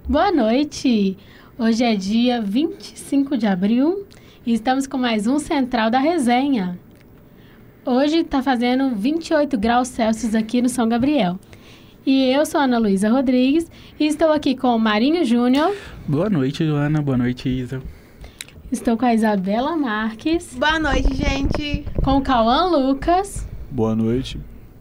Boa noite! Hoje é dia 25 de abril e estamos com mais um Central da Resenha. Hoje está fazendo 28 graus Celsius aqui no São Gabriel. E eu sou a Ana Luísa Rodrigues e estou aqui com o Marinho Júnior. Boa noite, Joana. Boa noite, Isa. Estou com a Isabela Marques. Boa noite, gente. Com o Cauã Lucas. Boa noite.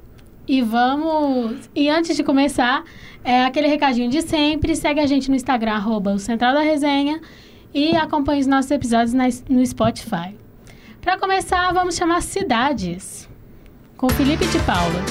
E antes de começar, aquele recadinho de sempre. Segue a gente no Instagram, @o Central da Resenha. E acompanhe os nossos episódios no Spotify. Para começar, vamos chamar cidades. Com Felipe de Paula.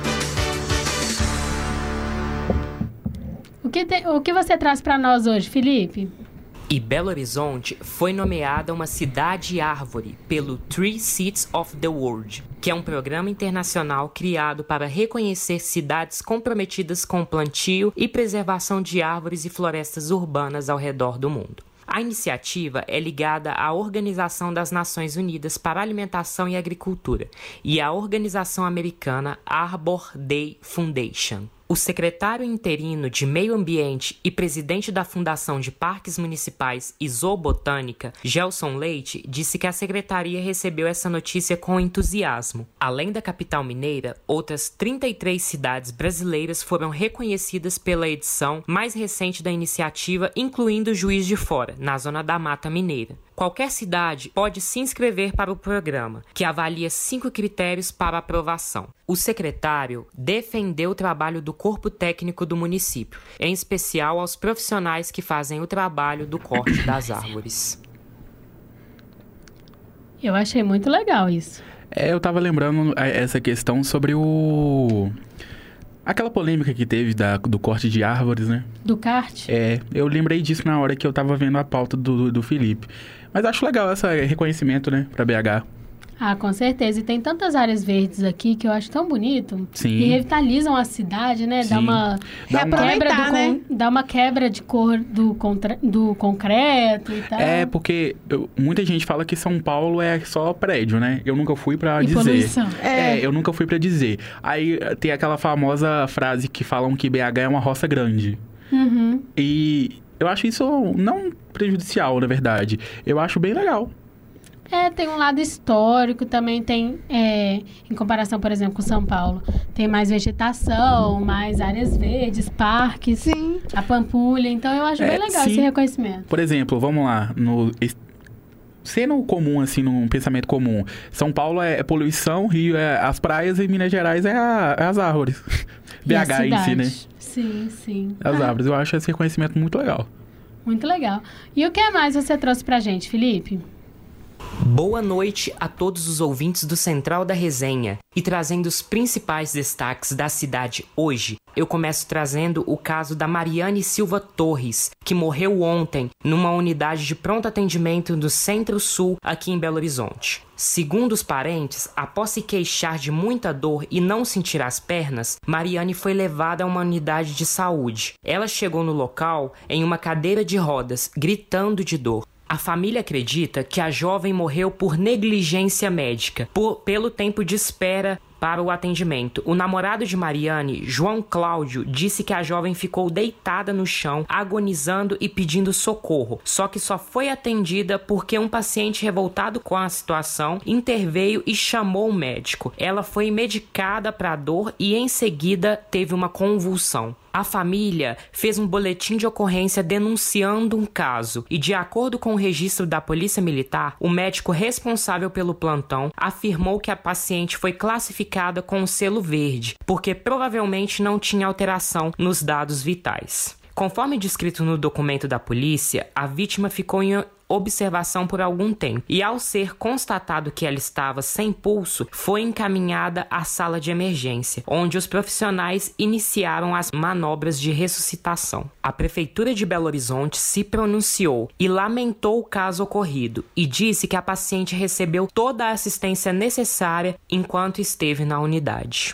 O que você traz para nós hoje, Felipe? E Belo Horizonte foi nomeada uma cidade-árvore pelo Tree Cities of the World, que é um programa internacional criado para reconhecer cidades comprometidas com o plantio e preservação de árvores e florestas urbanas ao redor do mundo. A iniciativa é ligada à Organização das Nações Unidas para a Alimentação e Agricultura e à organização americana Arbor Day Foundation. O secretário interino de Meio Ambiente e presidente da Fundação de Parques Municipais e Zoobotânica, Gelson Leite, disse que a secretaria recebeu essa notícia com entusiasmo. Além da capital mineira, outras 33 cidades brasileiras foram reconhecidas pela edição mais recente da iniciativa, incluindo Juiz de Fora, na zona da Mata Mineira. Qualquer cidade pode se inscrever para o programa, que avalia 5 critérios para aprovação. O secretário defendeu o trabalho do corpo técnico do município, em especial aos profissionais que fazem o trabalho do corte das árvores. Eu achei muito legal isso. Eu tava lembrando essa questão sobre aquela polêmica que teve do corte de árvores, né? Do kart? Eu lembrei disso na hora que eu tava vendo a pauta do Felipe. Mas acho legal esse reconhecimento, né, pra BH. Ah, com certeza. E tem tantas áreas verdes aqui que eu acho tão bonito. Sim. E revitalizam a cidade, né? Sim. Dá uma quebra de cor do concreto e tal. Porque muita gente fala que São Paulo é só prédio, né? Eu nunca fui pra dizer. Poluição. Eu nunca fui pra dizer. Aí tem aquela famosa frase que falam que BH é uma roça grande. Uhum. E eu acho isso não prejudicial, na verdade. Eu acho bem legal. Tem um lado histórico, também tem, em comparação, por exemplo, com São Paulo, tem mais vegetação, mais áreas verdes, parques, Sim. A Pampulha. Então, eu acho bem legal esse reconhecimento. Por exemplo, vamos lá, sendo comum, assim, num pensamento comum, São Paulo é poluição, Rio é as praias e Minas Gerais é as árvores. BH em si, né? Sim, sim. As árvores. Eu acho esse reconhecimento muito legal. Muito legal. E o que mais você trouxe pra gente, Felipe? Boa noite a todos os ouvintes do Central da Resenha. E trazendo os principais destaques da cidade hoje, eu começo trazendo o caso da Mariane Silva Torres, que morreu ontem numa unidade de pronto atendimento do Centro-Sul aqui em Belo Horizonte. Segundo os parentes, após se queixar de muita dor e não sentir as pernas, Mariane foi levada a uma unidade de saúde. Ela chegou no local em uma cadeira de rodas, gritando de dor. A família acredita que a jovem morreu por negligência médica, pelo tempo de espera para o atendimento. O namorado de Mariane, João Cláudio, disse que a jovem ficou deitada no chão, agonizando e pedindo socorro. Só que só foi atendida porque um paciente revoltado com a situação interveio e chamou o médico. Ela foi medicada para a dor e em seguida teve uma convulsão. A família fez um boletim de ocorrência denunciando um caso e, de acordo com o registro da Polícia Militar, o médico responsável pelo plantão afirmou que a paciente foi classificada com o selo verde, porque provavelmente não tinha alteração nos dados vitais. Conforme descrito no documento da polícia, a vítima ficou em observação por algum tempo e, ao ser constatado que ela estava sem pulso, foi encaminhada à sala de emergência, onde os profissionais iniciaram as manobras de ressuscitação. A Prefeitura de Belo Horizonte se pronunciou e lamentou o caso ocorrido e disse que a paciente recebeu toda a assistência necessária enquanto esteve na unidade.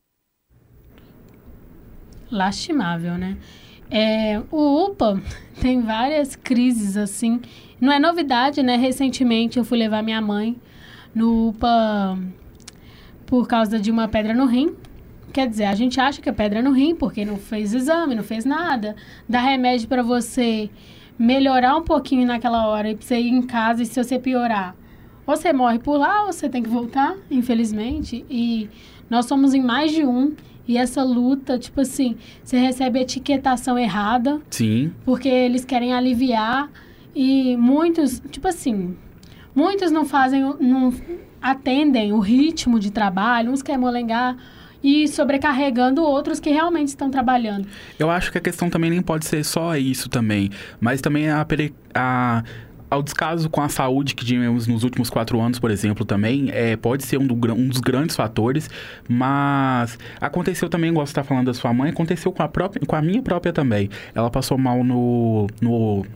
Lastimável, né? O UPA tem várias crises, assim. Não é novidade, né? Recentemente eu fui levar minha mãe no UPA por causa de uma pedra no rim, quer dizer, a gente acha que é pedra no rim, porque não fez exame, não fez nada. Dá remédio pra você melhorar um pouquinho naquela hora e pra você ir em casa, e se você piorar, ou você morre por lá, ou você tem que voltar, infelizmente. E nós somos em mais de um. E essa luta, tipo assim, você recebe a etiquetação errada. Sim. Porque eles querem aliviar. E muitos, tipo assim, muitos não atendem o ritmo de trabalho. Uns querem molengar e sobrecarregando outros que realmente estão trabalhando. Eu acho que a questão também nem pode ser só isso também. Mas também ao descaso com a saúde que tivemos nos últimos 4 anos, por exemplo, também, pode ser um dos grandes fatores, mas aconteceu também, igual você está falando da sua mãe, aconteceu com a minha própria também. Ela passou mal no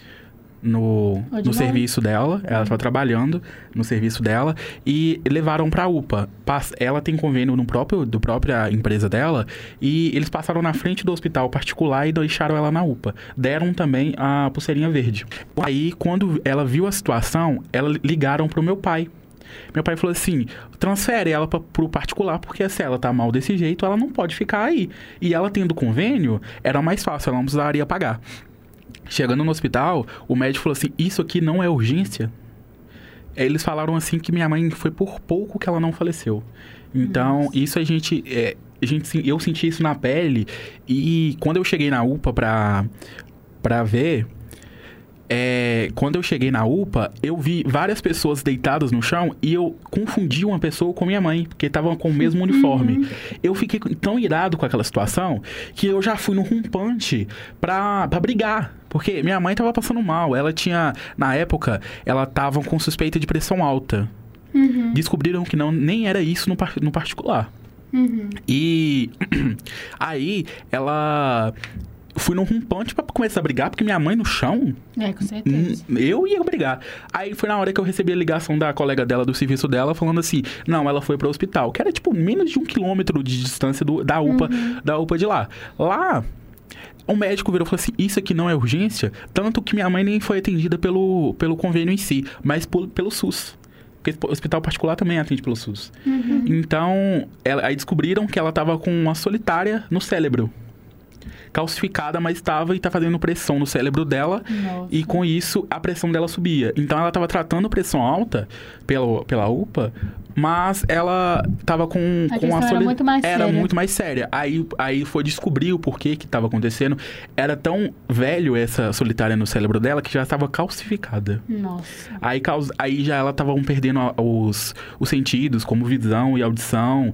serviço dela, ela estava trabalhando no serviço dela e levaram para a UPA. Ela tem convênio do própria empresa dela e eles passaram na frente do hospital particular e deixaram ela na UPA. Deram também a pulseirinha verde. Aí, quando ela viu a situação, ligaram pro meu pai. Meu pai falou assim, transfere ela pro particular, porque se ela tá mal desse jeito, ela não pode ficar aí. E ela tendo convênio, era mais fácil, ela não precisaria pagar. Chegando no hospital, o médico falou assim, isso aqui não é urgência? Eles falaram assim que minha mãe foi por pouco que ela não faleceu. Então, Nossa. Isso eu senti isso na pele. E quando eu cheguei na UPA pra ver... quando eu cheguei na UPA, eu vi várias pessoas deitadas no chão e eu confundi uma pessoa com minha mãe, porque estavam com o mesmo uniforme. Eu fiquei tão irado com aquela situação que eu já fui no rompante pra brigar. Porque minha mãe tava passando mal. Ela tinha, na época, ela tava com suspeita de pressão alta. Descobriram que nem era isso no particular. E aí, ela... fui num rompante pra começar a brigar, porque minha mãe no chão... com certeza. Eu ia brigar. Aí foi na hora que eu recebi a ligação da colega dela, do serviço dela, falando assim, não, ela foi pro hospital. Que era, tipo, menos de 1 quilômetro de distância da UPA de lá. Lá... o médico virou e falou assim, isso aqui não é urgência, tanto que minha mãe nem foi atendida pelo convênio em si, mas pelo SUS. Porque o hospital particular também atende pelo SUS. Então, aí descobriram que ela estava com uma solitária no cérebro. Calcificada, mas tá fazendo pressão no cérebro dela. Nossa. E com isso a pressão dela subia. Então ela estava tratando pressão alta pela UPA, mas ela estava com era muito mais séria. Era muito mais séria. Aí foi descobrir o porquê que estava acontecendo. Era tão velho essa solitária no cérebro dela que já estava calcificada. Nossa. Aí já ela estava perdendo os sentidos, como visão e audição.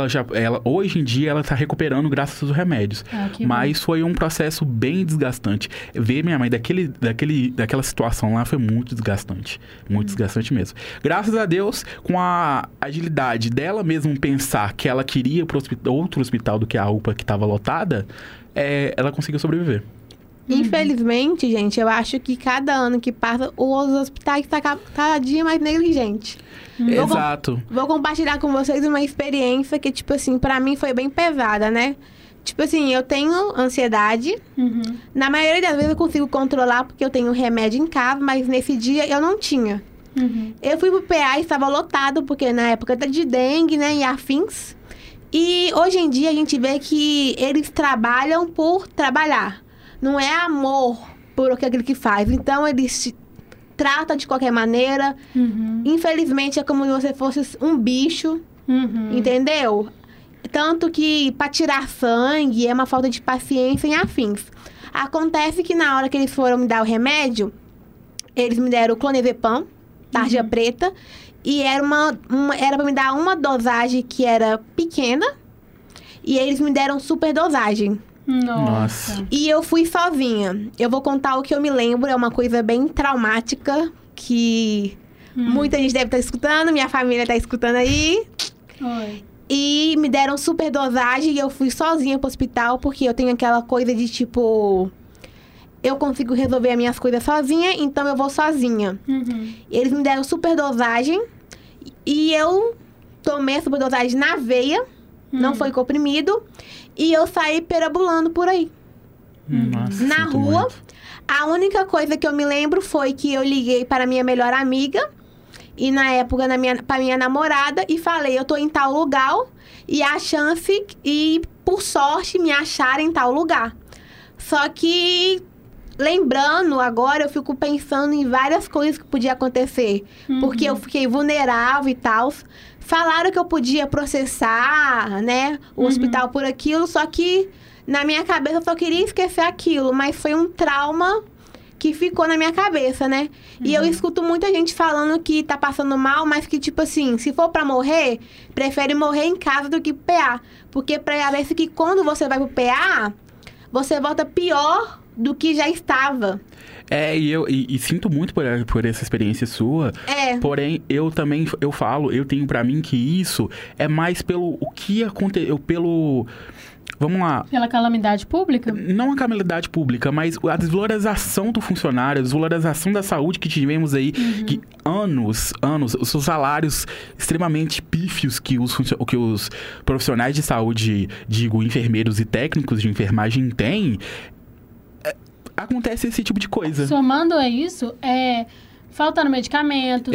Hoje em dia ela está recuperando graças aos remédios. Mas foi um processo bem desgastante. Ver minha mãe daquela situação lá foi muito desgastante. Muito desgastante mesmo. Graças a Deus, com a agilidade dela mesmo pensar que ela queria ir para outro hospital do que a UPA que estava lotada, ela conseguiu sobreviver. Infelizmente, gente, eu acho que cada ano que passa, os hospitais estão cada dia mais negligentes. Exato. Vou compartilhar com vocês uma experiência que, tipo assim, pra mim foi bem pesada, né? Tipo assim, eu tenho ansiedade. Na maioria das vezes eu consigo controlar porque eu tenho remédio em casa, mas nesse dia eu não tinha. Eu fui pro PA e estava lotado, porque na época de dengue, né, e afins. E hoje em dia a gente vê que eles trabalham por trabalhar. Não é amor por aquilo que faz. Então eles se tratam de qualquer maneira. Infelizmente é como se você fosse um bicho. Entendeu? Tanto que para tirar sangue é uma falta de paciência em afins. Acontece que na hora que eles foram me dar o remédio, eles me deram o clonazepam, tarja preta, e era para me dar uma dosagem que era pequena, e eles me deram super dosagem. Nossa. E eu fui sozinha. Eu vou contar o que eu me lembro, é uma coisa bem traumática, que muita gente deve estar escutando, minha família está escutando aí. Oi. E me deram super dosagem e eu fui sozinha pro hospital, porque eu tenho aquela coisa de tipo... eu consigo resolver as minhas coisas sozinha, então eu vou sozinha. Eles me deram super dosagem e eu tomei a super dosagem na veia, não foi comprimido, e eu saí perambulando por aí. Nossa, na rua, muito. A única coisa que eu me lembro foi que eu liguei para minha melhor amiga, e na época, para minha namorada, e falei, eu tô em tal lugar e a chance, e por sorte, me acharem em tal lugar. Só que, lembrando agora, eu fico pensando em várias coisas que podia acontecer. Porque eu fiquei vulnerável e tal. Falaram que eu podia processar, né, o hospital por aquilo, só que na minha cabeça eu só queria esquecer aquilo, mas foi um trauma que ficou na minha cabeça, né? E eu escuto muita gente falando que tá passando mal, mas que, tipo assim, se for pra morrer, prefere morrer em casa do que pro PA. Porque parece que quando você vai pro PA, você volta pior do que já estava. E sinto muito por essa experiência sua. Porém, eu tenho pra mim que isso é mais pelo o que aconteceu, vamos lá. Pela calamidade pública? Não a calamidade pública, mas a desvalorização do funcionário, a desvalorização da saúde que tivemos aí, que anos, os seus salários extremamente pífios que os profissionais de saúde, digo, enfermeiros e técnicos de enfermagem têm, acontece esse tipo de coisa. Somando a isso, faltando medicamento,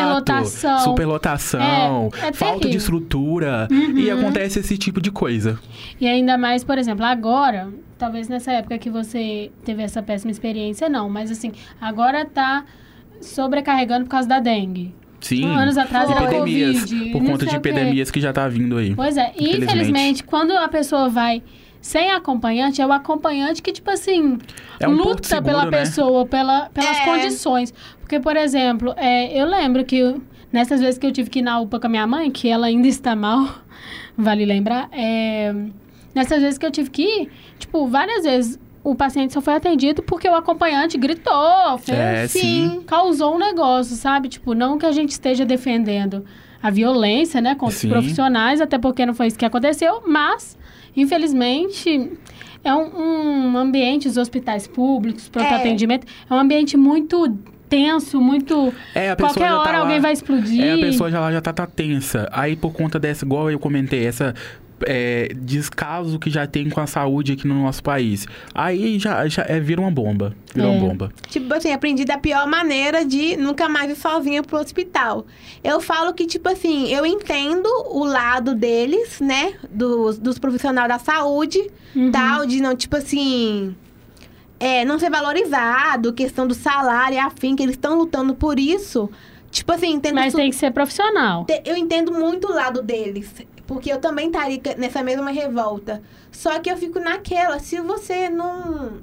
superlotação, falta de estrutura, e acontece esse tipo de coisa. E ainda mais, por exemplo, agora, talvez nessa época que você teve essa péssima experiência, não, mas assim, agora tá sobrecarregando por causa da dengue. Sim, anos atrás era epidemias, Covid. Por conta de epidemias que já tá vindo aí. Pois é, e infelizmente, quando a pessoa vai sem acompanhante, é o acompanhante que, tipo assim, luta seguro, pela né? pessoa, pelas condições. Porque, por exemplo, eu lembro que nessas vezes que eu tive que ir na UPA com a minha mãe, que ela ainda está mal, vale lembrar, nessas vezes que eu tive que ir, tipo, várias vezes o paciente só foi atendido porque o acompanhante gritou, causou um negócio, sabe? Tipo, não que a gente esteja defendendo a violência, né, contra os profissionais, até porque não foi isso que aconteceu, mas infelizmente, é um ambiente, os hospitais públicos, pronto atendimento, é um ambiente muito tenso, muito... qualquer hora alguém vai explodir. A pessoa já tá tensa. Aí, por conta dessa, igual eu comentei, essa descaso que já tem com a saúde aqui no nosso país. Aí já vira uma bomba. Uma bomba. Tipo assim, aprendi da pior maneira de nunca mais ir sozinha pro hospital. Eu falo que, tipo assim, eu entendo o lado deles, né? Dos profissionais da saúde, tal, de não, tipo assim... não ser valorizado, questão do salário e afim, que eles estão lutando por isso. Tipo assim, mas tem que ser profissional. Eu entendo muito o lado deles. Porque eu também estaria nessa mesma revolta. Só que eu fico naquela, se você não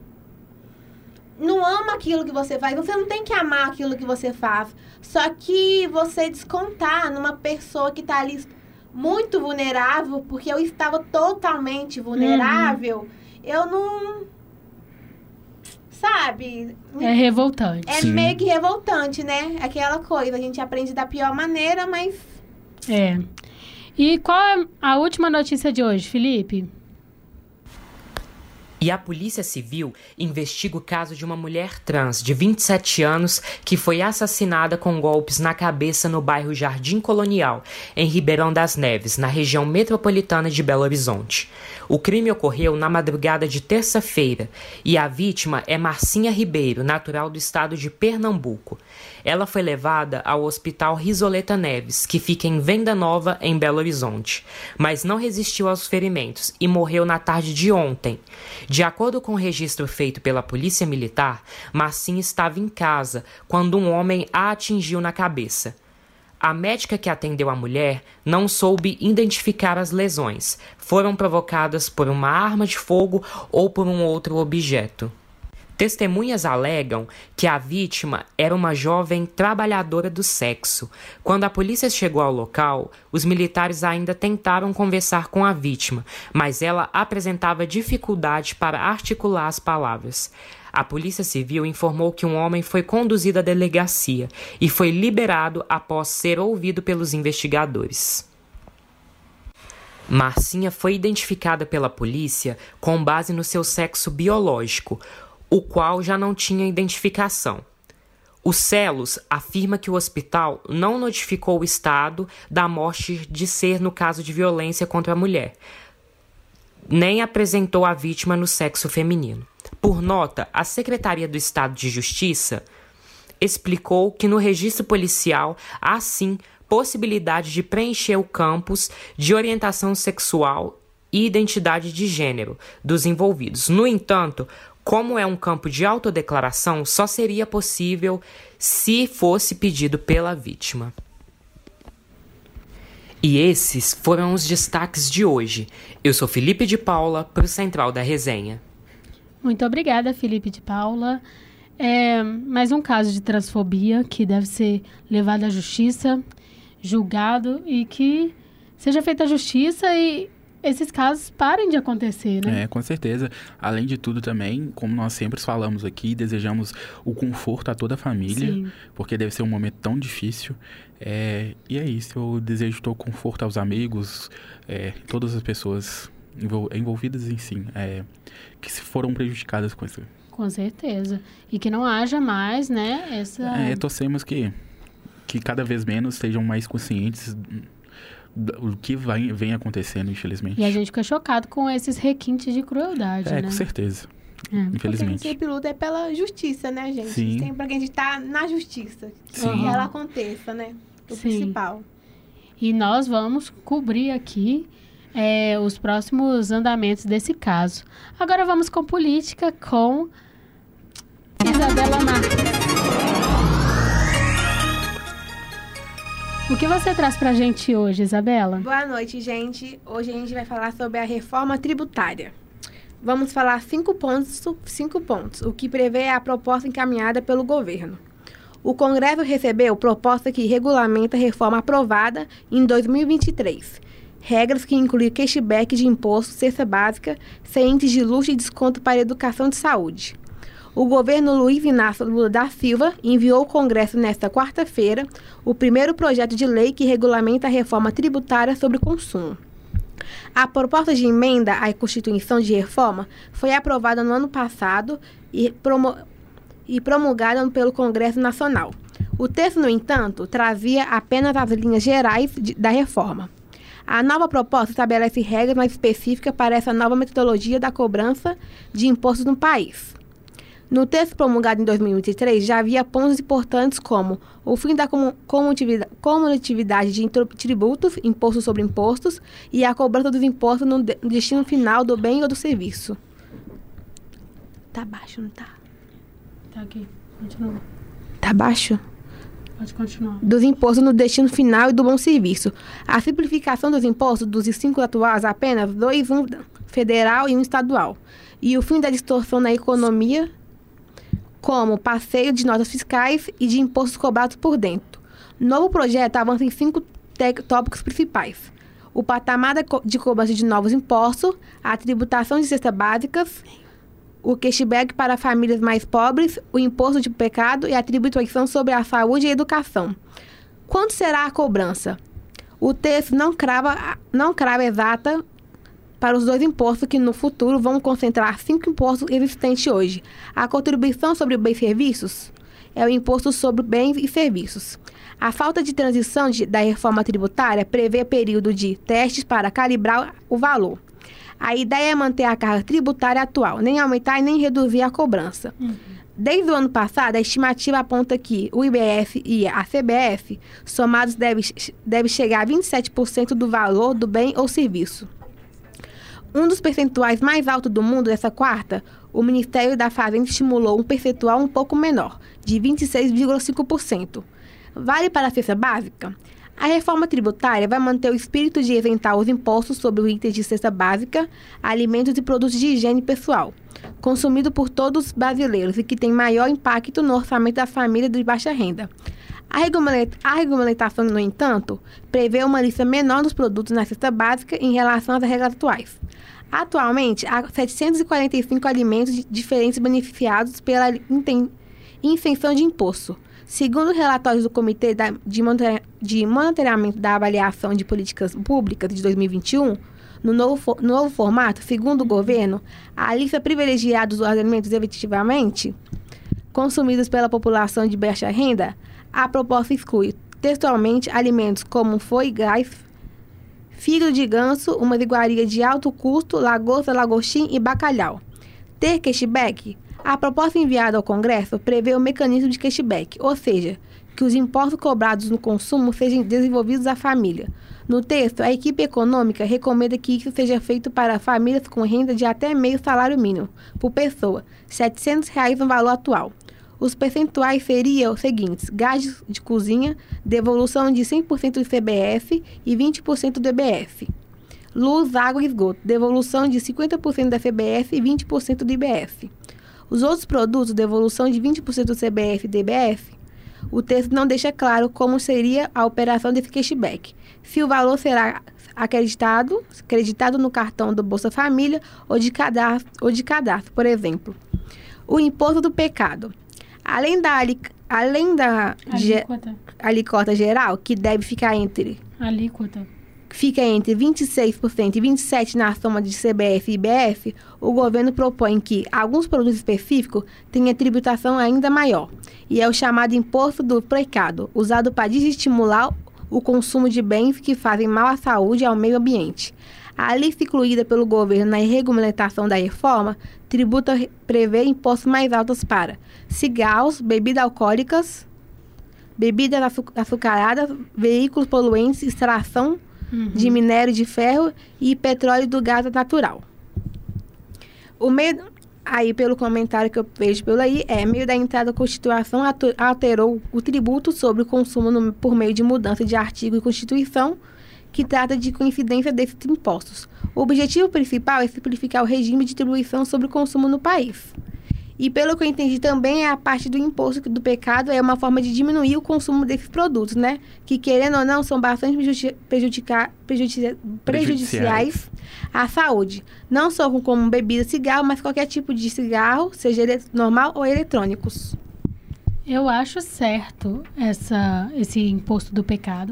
ama aquilo que você faz, você não tem que amar aquilo que você faz. Só que você descontar numa pessoa que tá ali muito vulnerável, porque eu estava totalmente vulnerável, eu não... Sabe? É revoltante. Meio que revoltante, né? Aquela coisa, a gente aprende da pior maneira, mas... E qual é a última notícia de hoje, Felipe? E a Polícia Civil investiga o caso de uma mulher trans de 27 anos que foi assassinada com golpes na cabeça no bairro Jardim Colonial, em Ribeirão das Neves, na região metropolitana de Belo Horizonte. O crime ocorreu na madrugada de terça-feira e a vítima é Marcinha Ribeiro, natural do estado de Pernambuco. Ela foi levada ao Hospital Risoleta Neves, que fica em Venda Nova, em Belo Horizonte, mas não resistiu aos ferimentos e morreu na tarde de ontem. De acordo com o registro feito pela Polícia Militar, Marcinha estava em casa quando um homem a atingiu na cabeça. A médica que atendeu a mulher não soube identificar as lesões. Foram provocadas por uma arma de fogo ou por um outro objeto. Testemunhas alegam que a vítima era uma jovem trabalhadora do sexo. Quando a polícia chegou ao local, os militares ainda tentaram conversar com a vítima, mas ela apresentava dificuldade para articular as palavras. A Polícia Civil informou que um homem foi conduzido à delegacia e foi liberado após ser ouvido pelos investigadores. Marcinha foi identificada pela polícia com base no seu sexo biológico, o qual já não tinha identificação. O Celos afirma que o hospital não notificou o estado da morte de ser no caso de violência contra a mulher, nem apresentou a vítima no sexo feminino. Por nota, a Secretaria do Estado de Justiça explicou que no registro policial há sim possibilidade de preencher o campus de orientação sexual e identidade de gênero dos envolvidos. No entanto, como é um campo de autodeclaração, só seria possível se fosse pedido pela vítima. E esses foram os destaques de hoje. Eu sou Felipe de Paula, para o Central da Resenha. Muito obrigada, Felipe de Paula. Mais um caso de transfobia que deve ser levado à justiça, julgado e que seja feita a justiça e esses casos parem de acontecer, né? Com certeza. Além de tudo também, como nós sempre falamos aqui, desejamos o conforto a toda a família, Sim. Porque deve ser um momento tão difícil. E é isso, eu desejo todo conforto aos amigos, todas as pessoas envolvidas em si, que se foram prejudicadas com isso. Com certeza. E que não haja mais, né, torcemos que cada vez menos sejam mais conscientes o que vem acontecendo, infelizmente. E a gente fica chocado com esses requintes de crueldade, né? Com certeza. Infelizmente. Porque a gente sempre luta pela justiça, né, gente? Sim. Sempre que a gente tá na justiça. Sim. Que ela aconteça, né? O Sim. principal. E nós vamos cobrir aqui os próximos andamentos desse caso. Agora vamos com política com Isabela Marques. O que você traz pra gente hoje, Isabela? Boa noite, gente. Hoje a gente vai falar sobre a reforma tributária. Vamos falar 5 pontos, o que prevê a proposta encaminhada pelo governo. O Congresso recebeu proposta que regulamenta a reforma aprovada em 2023. Regras que incluem cashback de imposto, cesta básica, cientes de luxo e desconto para a educação de saúde. O governo Luiz Inácio Lula da Silva enviou ao Congresso nesta quarta-feira o primeiro projeto de lei que regulamenta a reforma tributária sobre o consumo. A proposta de emenda à Constituição de Reforma foi aprovada no ano passado e promulgada pelo Congresso Nacional. O texto, no entanto, trazia apenas as linhas gerais da reforma. A nova proposta estabelece regras mais específicas para essa nova metodologia da cobrança de impostos no país. No texto promulgado em 2023, já havia pontos importantes como o fim da comutatividade de tributos, impostos sobre impostos, e a cobrança dos impostos no destino final do bem ou do serviço. Tá baixo, não tá? Tá aqui, continua. Tá baixo? Pode continuar. Dos impostos no destino final e do bom serviço. A simplificação dos impostos dos 5 atuais apenas 2, um federal e um estadual. E o fim da distorção na economia, como passeio de notas fiscais e de impostos cobrados por dentro. Novo projeto avança em 5 tópicos principais. O patamar de cobrança de novos impostos, a tributação de cestas básicas, o cashback para famílias mais pobres, o imposto de pecado e a tributação sobre a saúde e a educação. Quanto será a cobrança? O texto não crava exata para os 2 impostos que no futuro vão concentrar 5 impostos existentes hoje. A contribuição sobre bens e serviços é o imposto sobre bens e serviços. A falta de transição da reforma tributária prevê período de testes para calibrar o valor. A ideia é manter a carga tributária atual, nem aumentar e nem reduzir a cobrança. Desde o ano passado, a estimativa aponta que o IBS e a CBF, somados, deve chegar a 27% do valor do bem ou serviço. Um dos percentuais mais altos do mundo dessa quarta, o Ministério da Fazenda estimulou um percentual um pouco menor, de 26,5%. Vale para a cesta básica? A reforma tributária vai manter o espírito de isentar os impostos sobre o item de cesta básica, alimentos e produtos de higiene pessoal, consumido por todos os brasileiros e que tem maior impacto no orçamento da família de baixa renda. A regulamentação, no entanto, prevê uma lista menor dos produtos na cesta básica em relação às regras atuais. Atualmente, há 745 alimentos diferentes beneficiados pela isenção de imposto. Segundo relatórios do Comitê de Monitoramento da Avaliação de Políticas Públicas de 2021, no novo formato, segundo o governo, a lista privilegiada dos alimentos efetivamente consumidos pela população de baixa renda, a proposta exclui textualmente alimentos como foi, gás, fígado de ganso, uma iguaria de alto custo, lagosta, lagostim e bacalhau. Ter cashback? A proposta enviada ao Congresso prevê o mecanismo de cashback, ou seja, que os impostos cobrados no consumo sejam desenvolvidos à família. No texto, a equipe econômica recomenda que isso seja feito para famílias com renda de até meio salário mínimo por pessoa, R$ 700 no valor atual. Os percentuais seriam os seguintes: gás de cozinha, devolução de 100% do CBF e 20% do IBF. Luz, água e esgoto, devolução de 50% da CBF e 20% do IBF. Os outros produtos, devolução de 20% do CBF e do IBF. O texto não deixa claro como seria a operação desse cashback. Se o valor será acreditado no cartão do Bolsa Família ou de cadastro, por exemplo. O imposto do pecado. Além da alíquota geral, que deve ficar entre... Fica entre 26% e 27% na soma de CBF e IBF, o governo propõe que alguns produtos específicos tenham tributação ainda maior. E é o chamado imposto do pecado, usado para desestimular o consumo de bens que fazem mal à saúde e ao meio ambiente. A lista incluída pelo governo na regulamentação da reforma, tributo prevê impostos mais altos para cigarros, bebidas alcoólicas, bebidas açucaradas, veículos poluentes, extração de minério de ferro e petróleo do gás natural. Aí, pelo comentário que eu vejo meio da entrada da Constituição alterou o tributo sobre o consumo por meio de mudança de artigo e Constituição, que trata de coincidência desses impostos. O objetivo principal é simplificar o regime de tribuição sobre o consumo no país. E pelo que eu entendi também, a parte do imposto do pecado é uma forma de diminuir o consumo desses produtos, né? Que, querendo ou não, são bastante prejudiciais à saúde. Não só como bebida, cigarro, mas qualquer tipo de cigarro, seja normal ou eletrônicos. Eu acho certo esse imposto do pecado.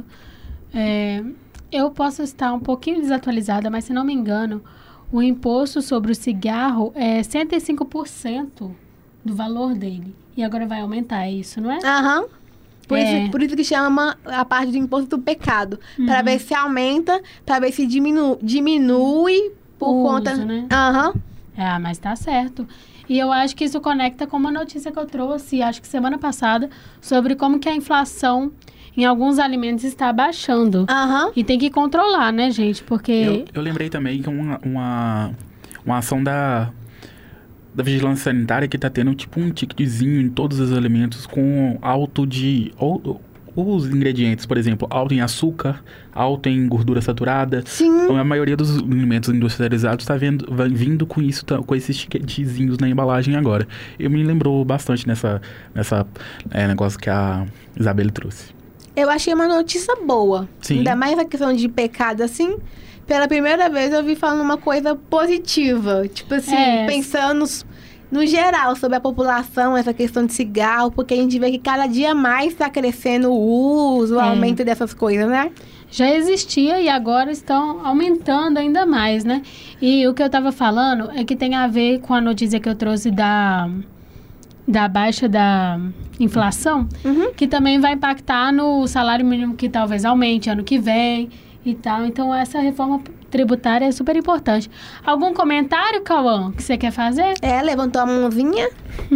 Eu posso estar um pouquinho desatualizada, mas se não me engano, o imposto sobre o cigarro é 105% do valor dele. E agora vai aumentar, é isso, não é? Aham. Por isso que chama a parte do imposto do pecado. Para ver se aumenta, para ver se diminui por o conta... uso, né? Aham. Mas tá certo. E eu acho que isso conecta com uma notícia que eu trouxe, acho que semana passada, sobre como que a inflação em alguns alimentos está baixando. E tem que controlar, né, gente? Porque... Eu lembrei também que uma ação da vigilância sanitária que está tendo tipo um ticketzinho em todos os alimentos com alto de... os ingredientes, por exemplo, alto em açúcar, alto em gordura saturada. Sim. A maioria dos alimentos industrializados está vindo com isso, com esses ticketzinhos na embalagem agora. Eu me lembrou bastante nessa negócio que a Isabelle trouxe. Eu achei uma notícia boa. Sim. Ainda mais a questão de pecado, assim. Pela primeira vez eu vi falando uma coisa positiva. Tipo assim, pensando no geral sobre a população, essa questão de cigarro. Porque a gente vê que cada dia mais está crescendo o uso, o aumento dessas coisas, né? Já existia e agora estão aumentando ainda mais, né? E o que eu estava falando é que tem a ver com a notícia que eu trouxe da baixa da inflação, que também vai impactar no salário mínimo que talvez aumente ano que vem e tal. Então, essa reforma tributária é super importante. Algum comentário, Cauã, que você quer fazer? Levantou a mãozinha.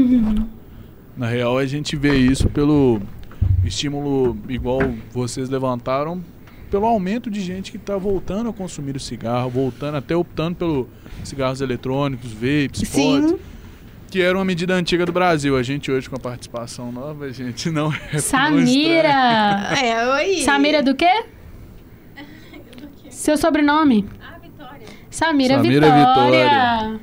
Na real, a gente vê isso pelo estímulo, igual vocês levantaram, pelo aumento de gente que está voltando a consumir o cigarro, até optando pelos cigarros eletrônicos, vapes, pods. Que era uma medida antiga do Brasil. A gente hoje, com a participação nova, a gente não é... Samira! Oi! Samira do quê? Seu sobrenome? Vitória. Samira Vitória.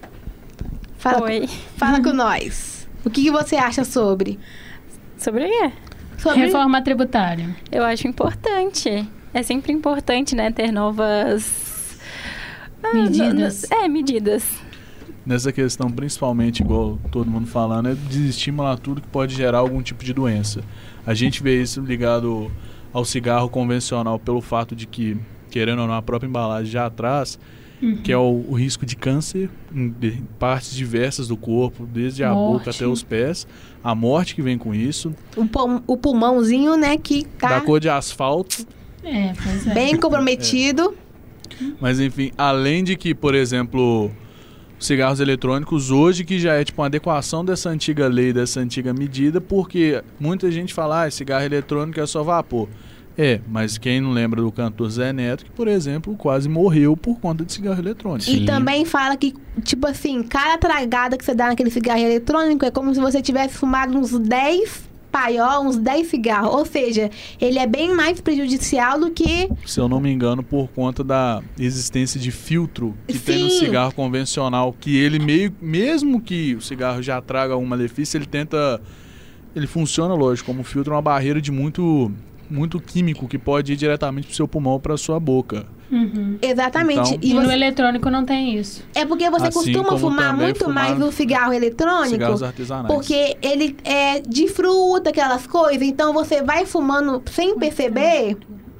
Fala com nós. O que você acha sobre? Sobre o quê? Reforma tributária. Eu acho importante. É sempre importante, né? Ter novas... medidas. Medidas. Nessa questão, principalmente, igual todo mundo falando, é desestimular tudo que pode gerar algum tipo de doença. A gente vê isso ligado ao cigarro convencional pelo fato de que, querendo ou não, a própria embalagem já traz, que é o risco de câncer em partes diversas do corpo, desde a boca até os pés, a morte que vem com isso. O pulmãozinho, né, que tá... Da cor de asfalto. Bem comprometido. Mas, enfim, além de que, por exemplo... cigarros eletrônicos hoje, que já é tipo uma adequação dessa antiga lei, dessa antiga medida, porque muita gente fala, cigarro eletrônico é só vapor. Mas quem não lembra do cantor Zé Neto, que, por exemplo, quase morreu por conta de cigarro eletrônico. Sim. E também fala que, tipo assim, cada tragada que você dá naquele cigarro eletrônico é como se você tivesse fumado uns 10 paiol, uns 10 cigarros. Ou seja, ele é bem mais prejudicial do que... Se eu não me engano, por conta da existência de filtro que tem no cigarro convencional, que ele mesmo que o cigarro já traga um malefício, ele funciona, lógico, como filtro, uma barreira de muito químico que pode ir diretamente pro seu pulmão ou pra sua boca. Exatamente. Então, e no eletrônico não tem isso. É porque você costuma fumar muito mais no cigarro eletrônico. Cigarros artesanais. Porque ele é de fruta, aquelas coisas. Então você vai fumando sem perceber.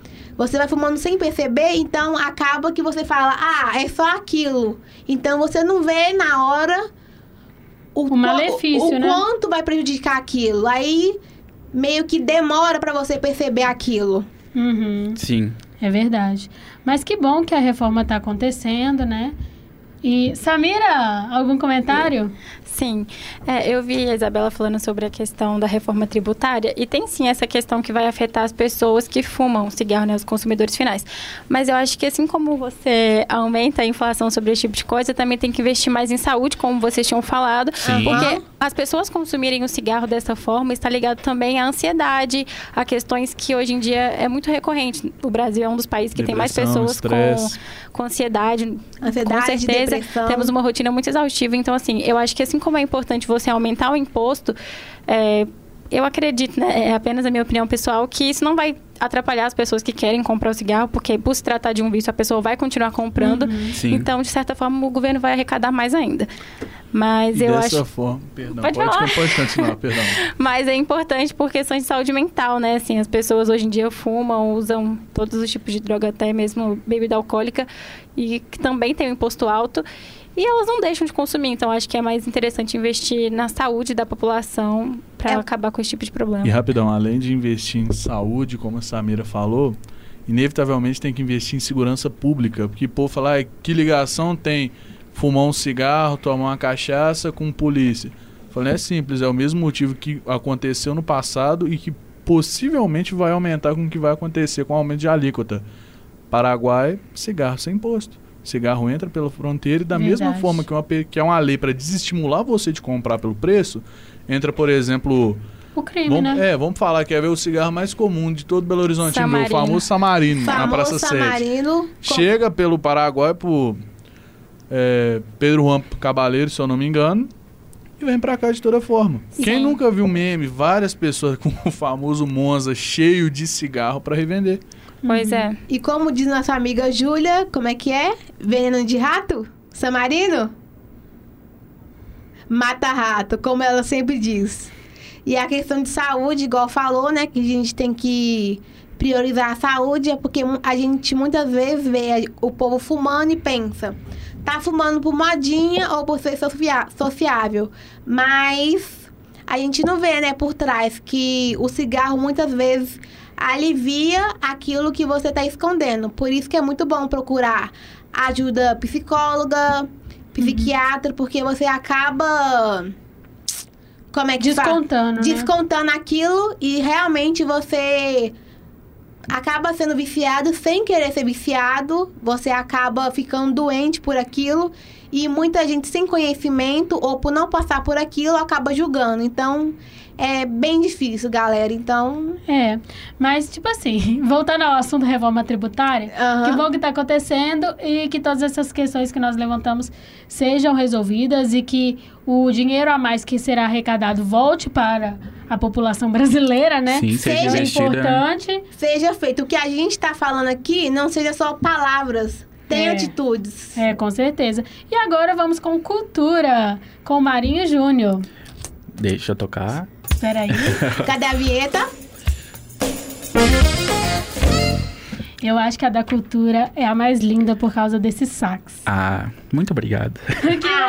Então acaba que você fala, é só aquilo. Então você não vê na hora o malefício, né? Quanto vai prejudicar aquilo. Aí meio que demora pra você perceber aquilo. Sim. É verdade. Mas que bom que a reforma tá acontecendo, né? E, Samira, algum comentário? Sim, eu vi a Isabela falando sobre a questão da reforma tributária e tem sim essa questão que vai afetar as pessoas que fumam cigarro, né, os consumidores finais. Mas eu acho que assim como você aumenta a inflação sobre esse tipo de coisa, também tem que investir mais em saúde, como vocês tinham falado. Sim. Porque as pessoas consumirem o cigarro dessa forma está ligado também à ansiedade, a questões que hoje em dia é muito recorrente. O Brasil é um dos países que tem mais pessoas com ansiedade. Com certeza, depressão. Temos uma rotina muito exaustiva. Então, assim, eu acho que assim como é importante você aumentar o imposto, eu acredito, né, é apenas a minha opinião pessoal, que isso não vai atrapalhar as pessoas que querem comprar o cigarro, porque por se tratar de um vício, a pessoa vai continuar comprando. Então, de certa forma, o governo vai arrecadar mais ainda. Mas eu acho... Dessa forma... Perdão, pode continuar, perdão. Mas é importante por questões de saúde mental, né? Assim, as pessoas hoje em dia fumam, usam todos os tipos de droga, até mesmo bebida alcoólica, e que também tem um imposto alto. E elas não deixam de consumir, então acho que é mais interessante investir na saúde da população para acabar com esse tipo de problema. E rapidão, além de investir em saúde, como a Samira falou, inevitavelmente tem que investir em segurança pública, porque o povo fala, que ligação tem fumar um cigarro, tomar uma cachaça com polícia? Eu falei, é simples, é o mesmo motivo que aconteceu no passado e que possivelmente vai aumentar com o que vai acontecer com o aumento de alíquota. Paraguai, cigarro sem imposto. Cigarro entra pela fronteira e da mesma forma que é uma lei para desestimular você de comprar pelo preço, entra, por exemplo... O crime, né? Vamos falar que é ver o cigarro mais comum de todo Belo Horizonte, o famoso Samarino, na Praça 7. Chega pelo Paraguai por Pedro Juan Cabaleiro, se eu não me engano, e vem pra cá de toda forma. Sim. Quem nunca viu meme, várias pessoas com o famoso Monza cheio de cigarro para revender. Pois é. E como diz nossa amiga Júlia, como é que é? Veneno de rato? Samarino? Mata rato, como ela sempre diz. E a questão de saúde, igual falou, né? Que a gente tem que priorizar a saúde, é porque a gente muitas vezes vê o povo fumando e pensa, tá fumando por modinha ou por ser sociável. Mas a gente não vê, né, por trás, que o cigarro muitas vezes alivia aquilo que você está escondendo. Por isso que é muito bom procurar ajuda psicóloga, psiquiatra, porque você acaba... Como é que descontando, né? Descontando aquilo e realmente você acaba sendo viciado sem querer ser viciado. Você acaba ficando doente por aquilo. E muita gente sem conhecimento ou por não passar por aquilo acaba julgando. Então... é bem difícil, galera, então... mas, tipo assim, voltando ao assunto da reforma tributária, que bom que tá acontecendo e que todas essas questões que nós levantamos sejam resolvidas e que o dinheiro a mais que será arrecadado volte para a população brasileira, né? Sim, seja importante. Né? Seja feito. O que a gente tá falando aqui não seja só palavras, tem atitudes. Com certeza. E agora vamos com cultura, com Marinho Júnior. Deixa eu tocar. Espera aí. Cadê a vinheta? Eu acho que a da cultura é a mais linda por causa desse sax. Muito obrigado.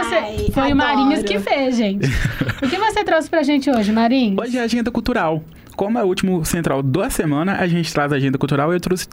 Foi o Marinhos que fez, gente. O que você trouxe pra gente hoje, Marinhos? Hoje é a agenda cultural. como é o último central da semana, a gente traz a agenda cultural e eu trouxe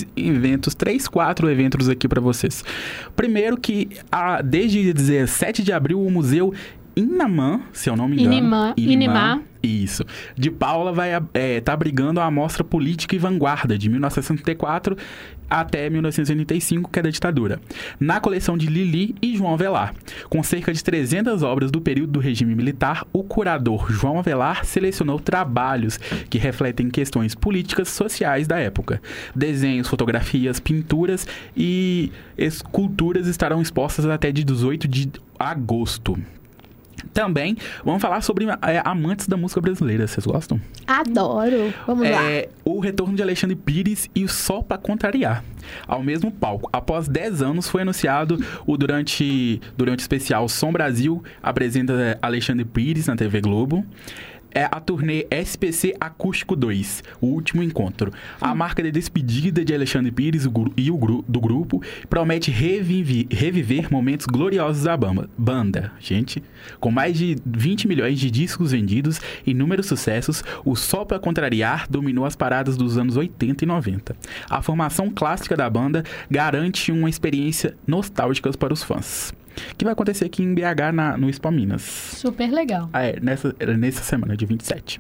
4 eventos aqui para vocês. Primeiro que, desde 17 de abril, o Museu Inamã, se eu não me engano. Inimá. Isso. De Paula vai tá abrigando a Mostra Política e Vanguarda, de 1964 até 1985, que é da ditadura. Na coleção de Lili e João Avelar. Com cerca de 300 obras do período do regime militar, o curador João Avelar selecionou trabalhos que refletem questões políticas sociais da época. Desenhos, fotografias, pinturas e esculturas estarão expostas até de 18 de agosto. Também vamos falar sobre amantes da música brasileira. Vocês gostam? Adoro. Vamos lá. O retorno de Alexandre Pires e o Só Pra Contrariar ao mesmo palco. Após 10 anos, foi anunciado durante o especial Som Brasil, apresenta Alexandre Pires na TV Globo. A turnê SPC Acústico 2, o último encontro. A marca de despedida de Alexandre Pires do grupo promete reviver momentos gloriosos da banda. Gente, com mais de 20 milhões de discos vendidos e inúmeros sucessos, o Só Pra Contrariar dominou as paradas dos anos 80 e 90. A formação clássica da banda garante uma experiência nostálgica para os fãs. Que vai acontecer aqui em BH, no Expo Minas. Super legal. Nessa semana, de 27.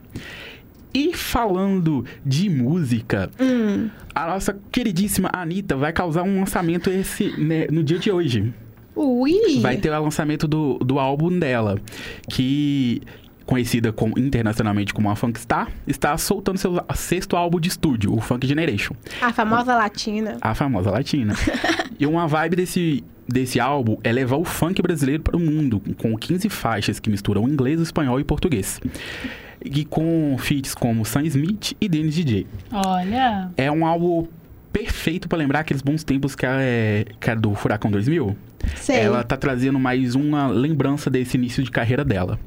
E falando de música, a nossa queridíssima Anitta vai causar um lançamento no dia de hoje. Ui! Vai ter o lançamento do álbum dela, que, conhecida internacionalmente como a Funkstar, está soltando seu 6º álbum de estúdio, o Funk Generation. A famosa latina. A famosa latina. E uma vibe desse álbum é levar o funk brasileiro para o mundo, com 15 faixas que misturam inglês, espanhol e português. E com feats como Sam Smith e Dennis DJ. Olha! É um álbum perfeito para lembrar aqueles bons tempos que é do Furacão 2000. Sei. Ela tá trazendo mais uma lembrança desse início de carreira dela.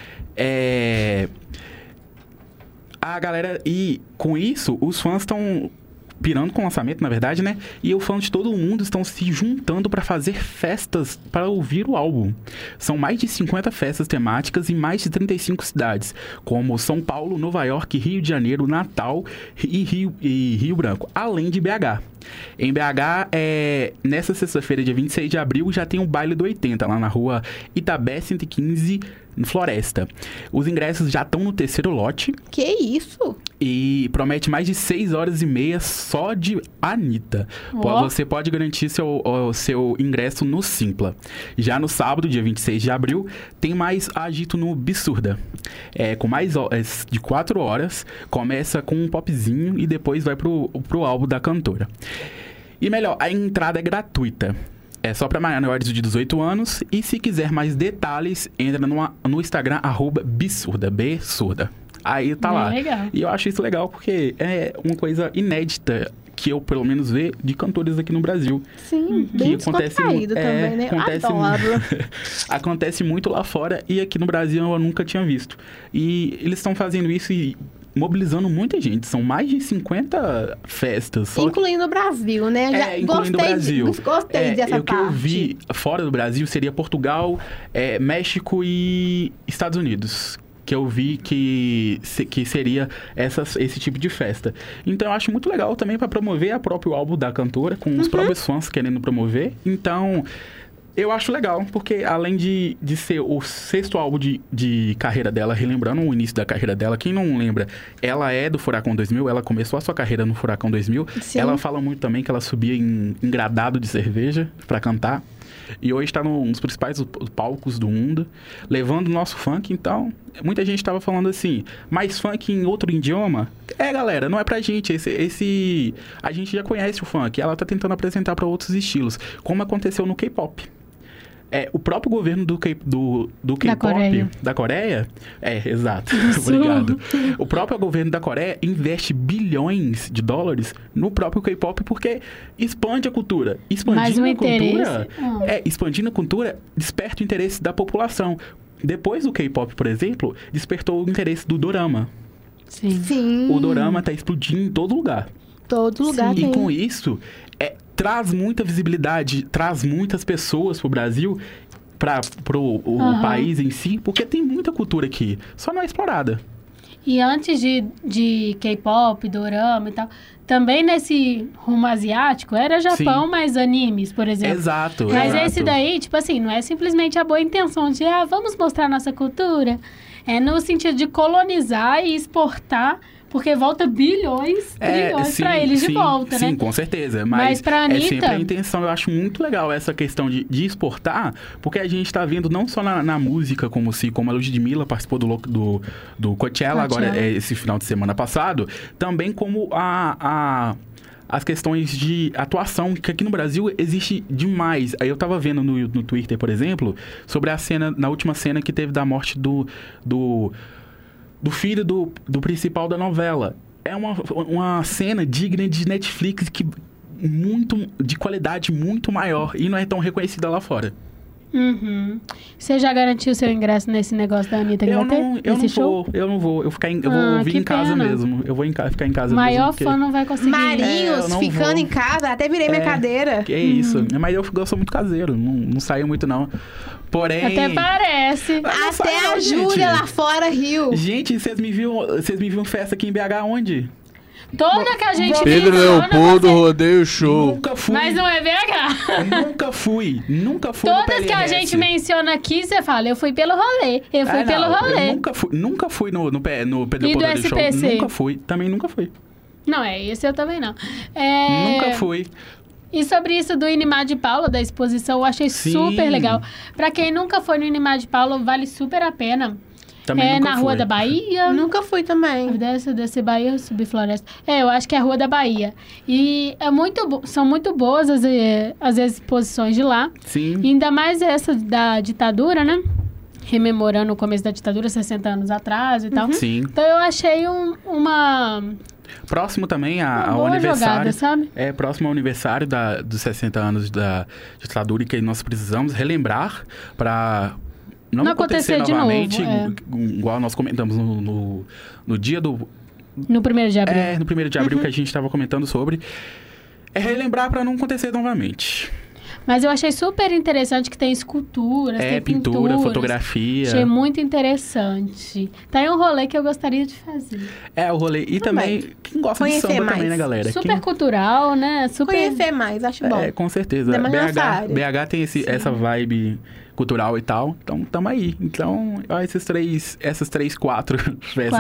A galera... E com isso, os fãs estão pirando com o lançamento, na verdade, né? E os fãs de todo mundo estão se juntando para fazer festas para ouvir o álbum. São mais de 50 festas temáticas em mais de 35 cidades, como São Paulo, Nova York, Rio de Janeiro, Natal e Rio Branco, além de BH. Em BH, nessa sexta-feira, dia 26 de abril, já tem o Baile do 80, lá na rua Itabé 115, em Floresta. Os ingressos já estão no 3º lote. Que isso? E promete mais de 6 horas e meia só de Anitta. Você pode garantir seu ingresso no Simpla. Já no sábado, dia 26 de abril, tem mais agito no Absurda. Com mais de 4 horas, começa com um popzinho e depois vai pro álbum da cantora. E melhor, a entrada é gratuita. É só para maiores de 18 anos. E se quiser mais detalhes, entra no Instagram, @Bisurda, Bsurda. Aí tá lá. Legal. E eu acho isso legal porque é uma coisa inédita que eu, pelo menos, vejo de cantores aqui no Brasil. Sim, bem descontraído também, né? Adoro. Acontece muito lá fora e aqui no Brasil eu nunca tinha visto. E eles estão fazendo isso e mobilizando muita gente. São mais de 50 festas. Incluindo o Brasil, né? Incluindo o Brasil. Gostei dessa parte. O que eu vi fora do Brasil seria Portugal, México e Estados Unidos. Que eu vi que seria esse tipo de festa. Então eu acho muito legal também para promover o próprio álbum da cantora, com os próprios fãs querendo promover. Então eu acho legal, porque além de ser o 6º álbum de carreira dela, relembrando o início da carreira dela, quem não lembra, ela é do Furacão 2000, ela começou a sua carreira no Furacão 2000. Sim. Ela fala muito também que ela subia em gradado de cerveja para cantar. E hoje está nos principais palcos do mundo, levando o nosso funk. Então, muita gente estava falando assim, mas funk em outro idioma? Galera, não é pra gente. A gente já conhece o funk. Ela tá tentando apresentar para outros estilos, como aconteceu no K-pop. O próprio governo do K-pop, da Coreia, exato, obrigado. O próprio governo da Coreia investe bilhões de dólares no próprio K-pop porque expande a cultura. Expandindo a cultura, desperta o interesse da população. Depois do K-pop, por exemplo, despertou o interesse do dorama. Sim. O dorama tá explodindo em todo lugar. Todo lugar tem. E com isso, traz muita visibilidade, traz muitas pessoas pro Brasil, pro país em si, porque tem muita cultura aqui, só não é explorada. E antes de K-pop, dorama e tal, também nesse rumo asiático, era Japão, mais animes, por exemplo. Exato. Mas esse daí, tipo assim, não é simplesmente a boa intenção de, vamos mostrar nossa cultura. É no sentido de colonizar e exportar, porque volta bilhões pra eles de volta, né? Sim, com certeza. Mas pra Anitta, é sempre a intenção. Eu acho muito legal essa questão de exportar, porque a gente tá vendo não só na música, como a Ludmilla participou do Coachella, agora esse final de semana passado, também como as questões de atuação, que aqui no Brasil existe demais. Aí eu tava vendo no Twitter, por exemplo, sobre na última cena que teve da morte do filho do principal da novela. É uma cena digna de Netflix, de qualidade muito maior, e não é tão reconhecida lá fora. Uhum. Você já garantiu seu ingresso nesse negócio da Anitta? Eu não vou. Eu vou vir em casa mesmo. Eu vou ficar em casa mesmo. Maior fã não vai conseguir. Marinhos, ficando em casa, até virei minha cadeira. Que isso. Mas eu sou muito caseiro, não saio muito não. Porém... Até parece. Até a Júlia lá fora riu. Gente, vocês me viram festa aqui em BH onde? Toda que a gente Pedro Leopoldo Rodeio Show. Nunca fui. Mas não é BH. Nunca fui. Todas que a gente menciona aqui, você fala, eu fui pelo rolê. Eu nunca fui no Pedro E do Leopoldo Rodeio Show. SPC? Nunca fui. Também nunca fui. Não, esse eu também não. Nunca fui. E sobre isso do Inimar de Paula, da exposição, eu achei super legal. Pra quem nunca foi no Inimar de Paula, vale super a pena. Também nunca na fui. Rua da Bahia. Nunca fui também. Descer Bahia, subir Floresta. Eu acho que é a Rua da Bahia. E são muito boas as exposições de lá. Sim. E ainda mais essa da ditadura, né? Rememorando o começo da ditadura, 60 anos atrás e tal. Sim. Então eu achei uma... Próximo também ao boa aniversário. Jogada, sabe? Próximo ao aniversário dos 60 anos da ditadura, e que nós precisamos relembrar para não acontecer novamente, igual nós comentamos no dia do... No 1º de abril. No 1º de abril que a gente estava comentando sobre. É relembrar para não acontecer novamente. Mas eu achei super interessante que tem esculturas, tem pintura, fotografia. Achei muito interessante. Tá aí um rolê que eu gostaria de fazer. O rolê. E também, quem gosta de samba também, né, galera? Super cultural, né? Conhecer mais, acho bom. Com certeza. BH tem essa vibe cultural e tal. Então, tamo aí. Então, essas 4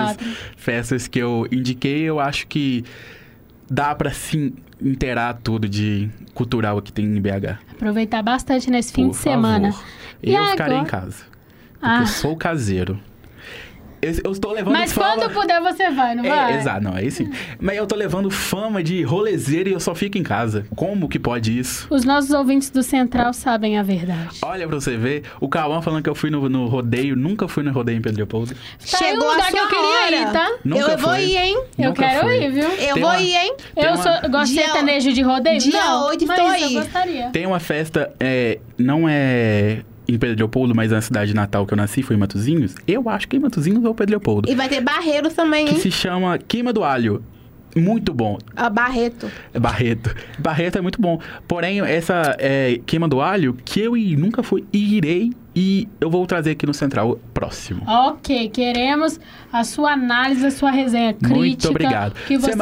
festas que eu indiquei, eu acho que dá pra sim inteirar tudo de cultural que tem em BH. Aproveitar bastante nesse fim de semana. Eu ficarei em casa. Porque eu sou caseiro. Eu estou levando Mas fama... quando puder, você vai, não vai? Exato, não, aí sim. Mas eu tô levando fama de rolezeiro e eu só fico em casa. Como que pode isso? Os nossos ouvintes do Central sabem a verdade. Olha pra você ver, o Cauã falando que eu fui no rodeio, nunca fui no rodeio em Pedro Leopoldo. Chegou um lugar a que eu queria ir, tá? Eu vou ir, hein? Eu quero ir, viu? Eu vou ir, hein? Gosto de sertanejo de rodeio? Dia 8 estou aí. Eu gostaria. Tem uma festa, não é... em Pedro Leopoldo, mas na cidade natal que eu nasci foi em Matosinhos. Eu acho que é em Matosinhos ou Pedro Leopoldo. E vai ter Barreiros também, hein? Que se chama Queima do Alho. Muito bom. Barreto. Barreto é muito bom. Porém, essa Queima do Alho, que eu nunca fui e irei, e eu vou trazer aqui no Central próximo. Ok, queremos a sua análise, a sua resenha crítica. Muito obrigado. Que você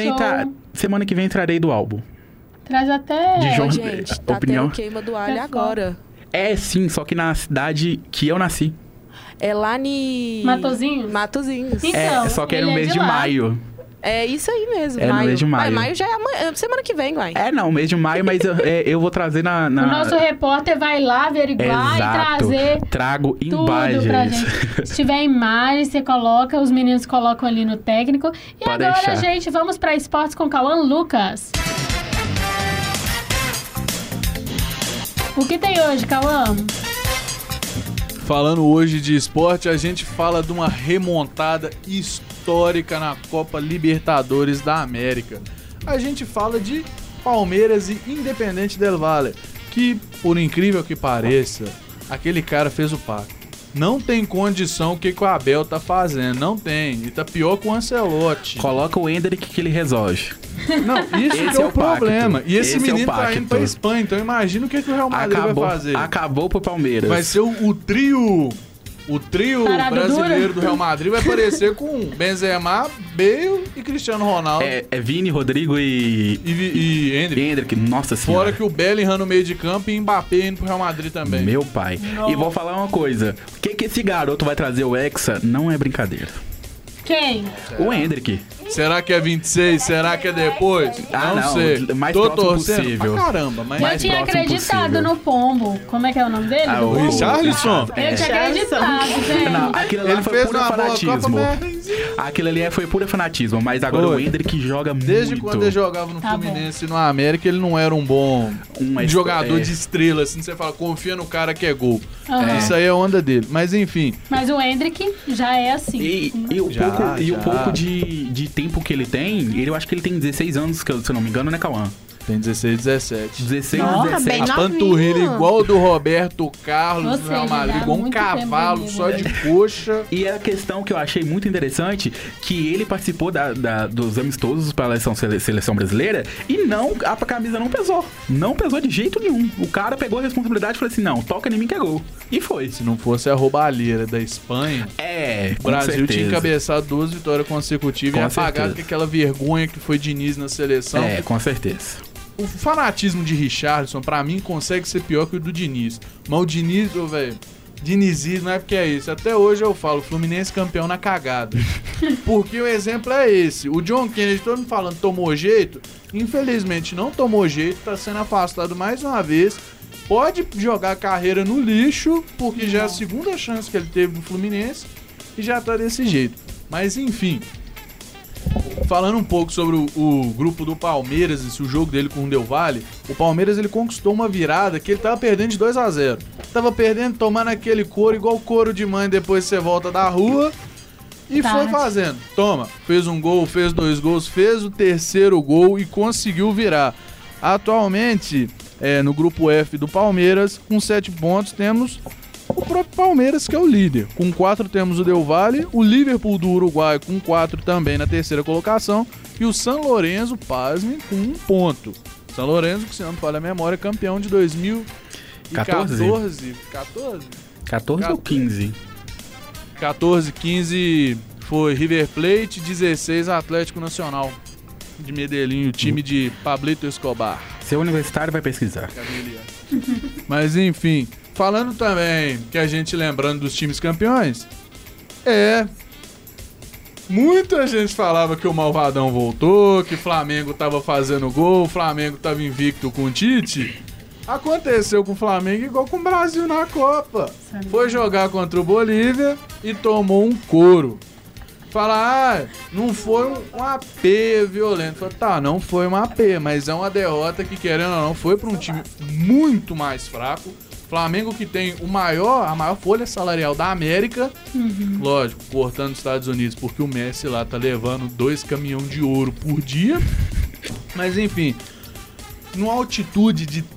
semana que vem trarei do álbum. Traz até... Gente, tá tendo Queima do Alho agora. Sim, só que na cidade que eu nasci. É lá em... Matosinhos? Então, só que é no mês de maio. É isso aí mesmo, maio. No mês de maio. Maio já é semana que vem, uai. Não, mês de maio, mas eu vou trazer na... O nosso repórter vai lá averiguar. Exato. E trazer Trago tudo imagens. Pra gente. Se tiver imagem, você coloca, os meninos colocam ali no técnico. E Pode agora, deixar. gente, vamos pra esportes com Cauã Lucas. O que tem hoje, Cauã? Falando hoje de esporte, a gente fala de uma remontada histórica na Copa Libertadores da América. A gente fala de Palmeiras e Independente del Valle, que, por incrível que pareça, aquele cara fez o pacto. Não tem condição o que o Abel tá fazendo, não tem. E tá pior que o Ancelotti. Coloca o Endrick que ele resolve. Não, isso Esse que é o pacto. problema. E esse menino tá pacto. indo pra Espanha, então imagina o que o Real Madrid vai fazer. Acabou pro Palmeiras. Vai ser o trio O trio Parada brasileiro dura. do Real Madrid vai parecer com Benzema, Bale e Cristiano Ronaldo. É Vini, Rodrigo E Endrick. Endrick. Nossa senhora. Fora que o Bellingham no meio de campo e Mbappé indo pro Real Madrid também. Meu pai. E vou falar uma coisa. O que esse garoto vai trazer o Hexa não é brincadeira. Quem? O Endrick. Será que é 26? Será que é depois? Não, sei. mais Tô próximo torcendo possível. pra caramba, mas... Eu Mais tinha próximo acreditado possível. no Pombo. Como é que é o nome dele? Ah, Do o Pombo? Richarlison? Eu tinha acreditado, gente. Não, aquilo lá Ele foi fez puro uma boa Copa, fanatismo. mas... Aquilo ali foi puro fanatismo, mas agora Foi. o Endrick joga Desde muito. quando ele jogava no Tá Fluminense e no América, ele não era um bom jogador é. de estrela, assim, você fala, confia no cara que é gol. Aham. Isso aí é a onda dele. Mas enfim, Mas o Endrick já é assim. E o Já, pouco de tempo que ele tem, eu acho que ele tem 16 anos, se eu não me engano, né, Cauã? tem 16, 17. 16, Nossa, 17. bem A novinho. panturrilha igual do Roberto Carlos Ou do Real seja, Madrid, dá igual um muito cavalo tempo só ainda. de coxa. E a questão que eu achei muito interessante, que ele participou dos amistosos para a seleção brasileira e a camisa não pesou. Não pesou de jeito nenhum. O cara pegou a responsabilidade e falou assim, não, toca em mim que é gol. E foi. Se não fosse a roubalheira da Espanha, É, o com Brasil certeza. tinha encabeçado 2 vitórias consecutivas Com e apagado certeza. com aquela vergonha que foi Diniz na seleção. É, com certeza. O fanatismo de Richarlison, pra mim, consegue ser pior que o do Diniz. Mas o Diniz, velho, dinizismo é porque é isso. Até hoje eu falo, Fluminense campeão na cagada. Porque o exemplo é esse. O John Kennedy, todo mundo falando, tomou jeito. Infelizmente não tomou jeito, tá sendo afastado mais uma vez. Pode jogar a carreira no lixo, porque já é a segunda chance que ele teve no Fluminense e já tá desse jeito. Mas enfim, falando um pouco sobre o grupo do Palmeiras e o jogo dele com o Del Valle, o Palmeiras ele conquistou uma virada que ele tava perdendo de 2-0. Tava perdendo, tomando aquele couro igual couro de mãe depois que você volta da rua. E foi fazendo. Toma, fez um gol, fez 2 gols, fez o terceiro gol e conseguiu virar. Atualmente, no grupo F do Palmeiras, com 7 pontos, temos o próprio Palmeiras, que é o líder. Com 4 temos o Del Valle, o Liverpool do Uruguai com 4 também na terceira colocação e o San Lorenzo, pasme, com 1 ponto. San Lorenzo, que se não me falha a memória, é campeão de 2014. 14 ou 15? 14, 15 foi River Plate, 16 Atlético Nacional de Medellín, o time de Pablito Escobar. Seu universitário vai pesquisar. Mas enfim, falando também que a gente lembrando dos times campeões, muita gente falava que o Malvadão voltou, que o Flamengo tava fazendo gol, o Flamengo tava invicto com o Tite. Aconteceu com o Flamengo igual com o Brasil na Copa. Foi jogar contra o Bolívia e tomou um couro. Fala, não foi um AP violento. Fala, tá, não foi um AP, mas é uma derrota que, querendo ou não, foi para um time muito mais fraco. Flamengo que tem a maior folha salarial da América. Lógico, cortando os Estados Unidos, porque o Messi lá tá levando 2 caminhões de ouro por dia. Mas enfim, numa altitude de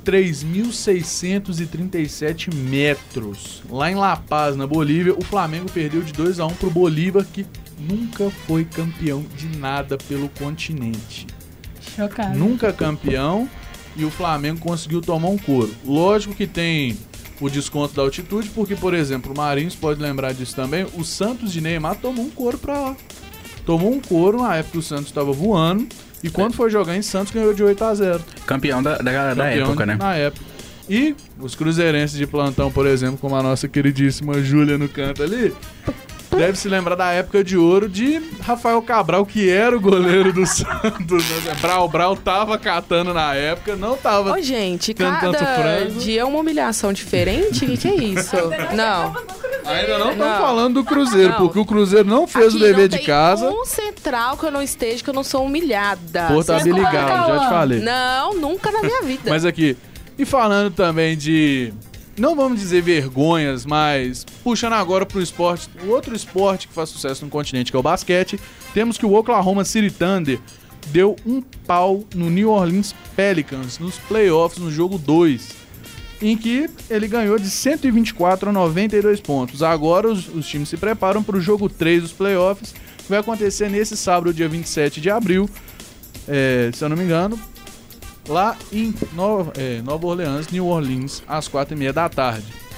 3.637 metros, lá em La Paz, na Bolívia, o Flamengo perdeu de 2-1 pro Bolívar, que nunca foi campeão de nada pelo continente. Chocado. Nunca campeão, e o Flamengo conseguiu tomar um couro. Lógico que tem o desconto da altitude, porque, por exemplo, o Marinhos pode lembrar disso também, o Santos de Neymar tomou um couro pra lá. Tomou um couro na época que o Santos estava voando, e quando foi jogar em Santos ganhou de 8-0. Campeão da época, né? Na época. E os cruzeirenses de plantão, por exemplo, como a nossa queridíssima Júlia no canto ali, deve se lembrar da época de ouro de Rafael Cabral, que era o goleiro do Santos. Né? Brau tava catando na época, não tava... Ô, gente, Tanto cada frango. dia é uma humilhação diferente? O que é isso? Não. Ainda não estamos Não. falando do Cruzeiro, Não. porque o Cruzeiro não fez o Aqui dever não de tem casa. um central que eu não esteja, que eu não sou humilhada. Pô, tá Você ligado, coloca já te lá. falei. Não, nunca na minha vida. Mas aqui, e falando também de, não vamos dizer vergonhas, mas puxando agora pro esporte, o outro esporte que faz sucesso no continente, que é o basquete, temos que o Oklahoma City Thunder deu um pau no New Orleans Pelicans nos playoffs no jogo 2, em que ele ganhou de 124 a 92 pontos. Agora os times se preparam para o jogo 3 dos playoffs, que vai acontecer nesse sábado, dia 27 de abril, se eu não me engano, lá em Nova Orleans, New Orleans, às 4h30 da tarde.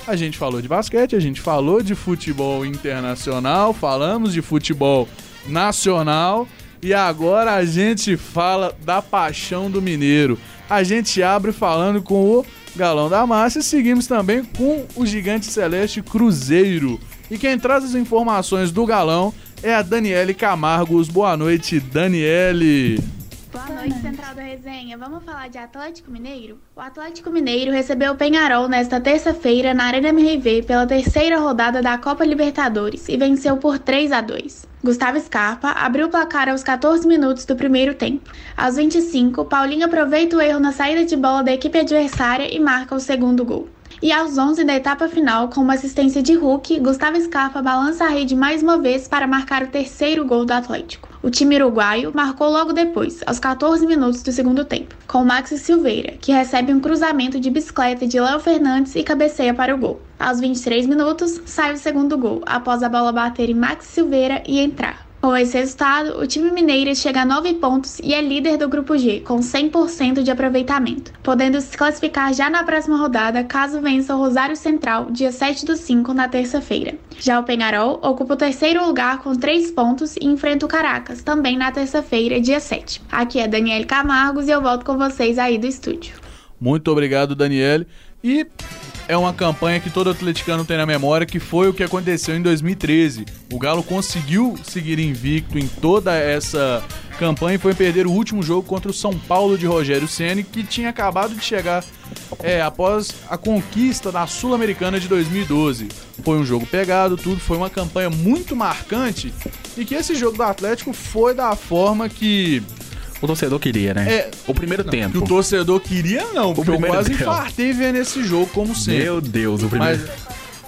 A gente falou de basquete, a gente falou de futebol internacional, falamos de futebol nacional e agora a gente fala da paixão do mineiro. A gente abre falando com o Galão da Massa e seguimos também com o Gigante Celeste Cruzeiro. E quem traz as informações do Galão é a Daniele Camargos. Boa noite, Daniele. Boa noite, Central da Resenha. Vamos falar de Atlético Mineiro? O Atlético Mineiro recebeu o Peñarol nesta terça-feira na Arena MRV pela terceira rodada da Copa Libertadores e venceu por 3-2. Gustavo Scarpa abriu o placar aos 14 minutos do primeiro tempo. Aos 25, Paulinho aproveita o erro na saída de bola da equipe adversária e marca o segundo gol. E aos 11 da etapa final, com uma assistência de Hulk, Gustavo Scarpa balança a rede mais uma vez para marcar o terceiro gol do Atlético. O time uruguaio marcou logo depois, aos 14 minutos do segundo tempo, com Maxi Silveira, que recebe um cruzamento de bicicleta de Léo Fernandes e cabeceia para o gol. Aos 23 minutos, sai o segundo gol, após a bola bater em Maxi Silveira e entrar. Com esse resultado, o time mineiro chega a 9 pontos e é líder do Grupo G, com 100% de aproveitamento, podendo se classificar já na próxima rodada caso vença o Rosário Central, dia 7/5, na terça-feira. Já o Peñarol ocupa o terceiro lugar com 3 pontos e enfrenta o Caracas, também na terça-feira, dia 7. Aqui é Daniele Camargos e eu volto com vocês aí do estúdio. Muito obrigado, Daniele. E é uma campanha que todo atleticano tem na memória, que foi o que aconteceu em 2013. O Galo conseguiu seguir invicto em toda essa campanha e foi perder o último jogo contra o São Paulo de Rogério Ceni, que tinha acabado de chegar após a conquista da Sul-Americana de 2012. Foi um jogo pegado, tudo, foi uma campanha muito marcante e que esse jogo do Atlético foi da forma que o torcedor queria, né? O primeiro tempo. Que o torcedor queria, não. Porque eu quase infartei vendo esse jogo, como sempre. Meu Deus, o primeiro. Mas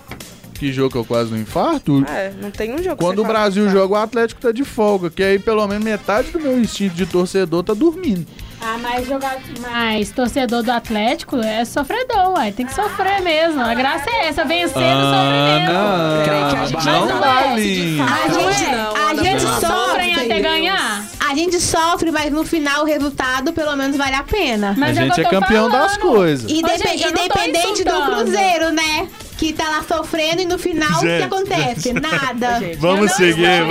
que jogo que eu quase não infarto? Não tem um jogo. Quando o Brasil joga, o Atlético tá de folga. Que aí pelo menos metade do meu instinto de torcedor tá dormindo. Mas torcedor do Atlético é sofredor, ué. Tem que sofrer mesmo. A graça é essa, vencer no sofrimento. A gente sofre até ganhar. A gente sofre, mas no final o resultado pelo menos vale a pena. Mas a gente é campeão das coisas. Independente do Cruzeiro, né? Que tá lá sofrendo e no final o que acontece? Nada. Vamos seguir.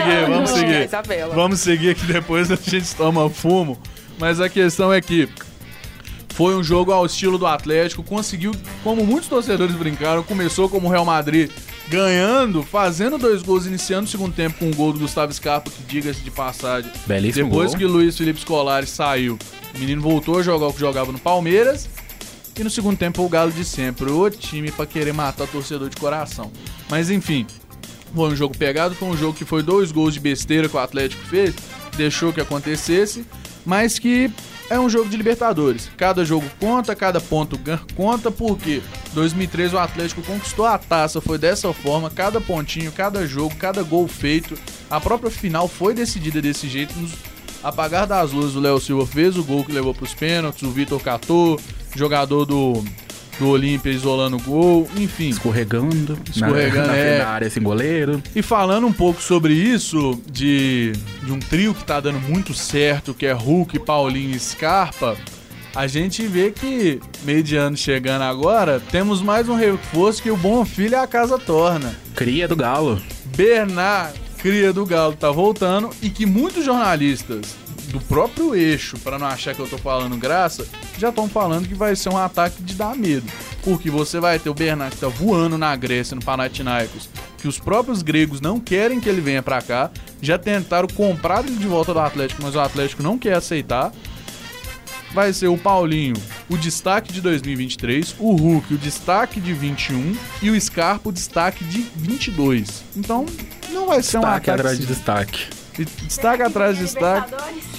Vamos seguir que depois a gente toma fumo. Mas a questão é que foi um jogo ao estilo do Atlético, conseguiu, como muitos torcedores brincaram, começou como o Real Madrid ganhando, fazendo 2 gols, iniciando o segundo tempo com um gol do Gustavo Scarpa, que diga-se de passagem. Belíssimo Depois gol. que o Luiz Felipe Scolari saiu, o menino voltou a jogar o que jogava no Palmeiras. E no segundo tempo o Galo de sempre, o time pra querer matar o torcedor de coração. Mas enfim, foi um jogo pegado, foi um jogo que foi 2 gols de besteira que o Atlético fez, deixou que acontecesse, mas que é um jogo de Libertadores. Cada jogo conta, cada ponto conta, porque 2013 o Atlético conquistou a taça, foi dessa forma, cada pontinho, cada jogo, cada gol feito. A própria final foi decidida desse jeito, nos apagar das luzes o Léo Silva fez o gol que levou pros pênaltis, o Vitor catou, jogador do Olímpia isolando o gol, enfim. Escorregando na área sem goleiro. E falando um pouco sobre isso, de um trio que tá dando muito certo, que é Hulk, Paulinho e Scarpa, a gente vê que, meio de ano chegando agora, temos mais um reforço que o Bom Filho é a casa torna. Cria do Galo. Bernard, cria do Galo, tá voltando e que muitos jornalistas do próprio eixo, para não achar que eu tô falando graça, já estão falando que vai ser um ataque de dar medo. Porque você vai ter o Bernard que tá voando na Grécia, no Panathinaikos, que os próprios gregos não querem que ele venha pra cá, já tentaram comprar ele de volta do Atlético, mas o Atlético não quer aceitar. Vai ser o Paulinho, o destaque de 2023, o Hulk, o destaque de 21 e o Scarpa, o destaque de 22. Então, não vai ser um ataque Destaque atrás de destaque. Destaque atrás de destaque.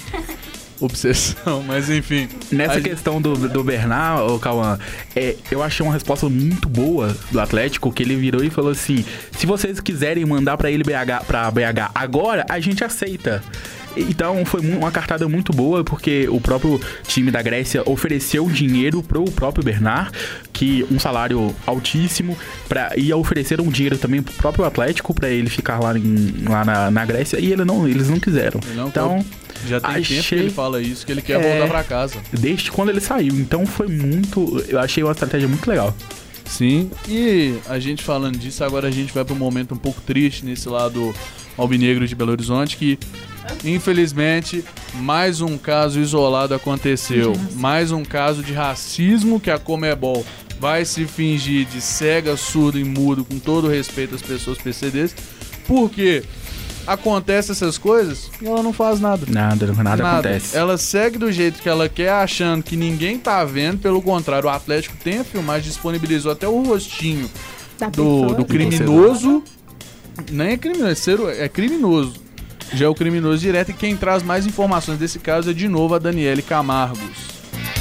Obsessão, mas enfim. Nessa questão do Bernard, ô Cauã, eu achei uma resposta muito boa do Atlético, que ele virou e falou assim: se vocês quiserem mandar pra BH agora, a gente aceita. Então foi uma cartada muito boa, porque o próprio time da Grécia ofereceu dinheiro pro próprio Bernard, que um salário altíssimo, e ofereceram dinheiro também pro próprio Atlético pra ele ficar lá na Grécia, e eles não quiseram. Então já tem tempo que ele fala isso, que ele quer voltar pra casa. Desde quando ele saiu. Então foi muito... Eu achei uma estratégia muito legal. Sim, e a gente falando disso, agora a gente vai para um momento um pouco triste nesse lado albinegro de Belo Horizonte, que infelizmente mais um caso isolado aconteceu, mais um caso de racismo que a Conmebol vai se fingir de cega, surdo e mudo, com todo respeito às pessoas PCDs, porque acontece essas coisas e ela não faz nada. Nada acontece. Ela segue do jeito que ela quer, achando que ninguém tá vendo. Pelo contrário, o Atlético tem a filmagem, disponibilizou até o rostinho do criminoso. Nem é criminoso, é criminoso. Já é o criminoso direto, e quem traz mais informações desse caso é de novo a Daniele Camargos.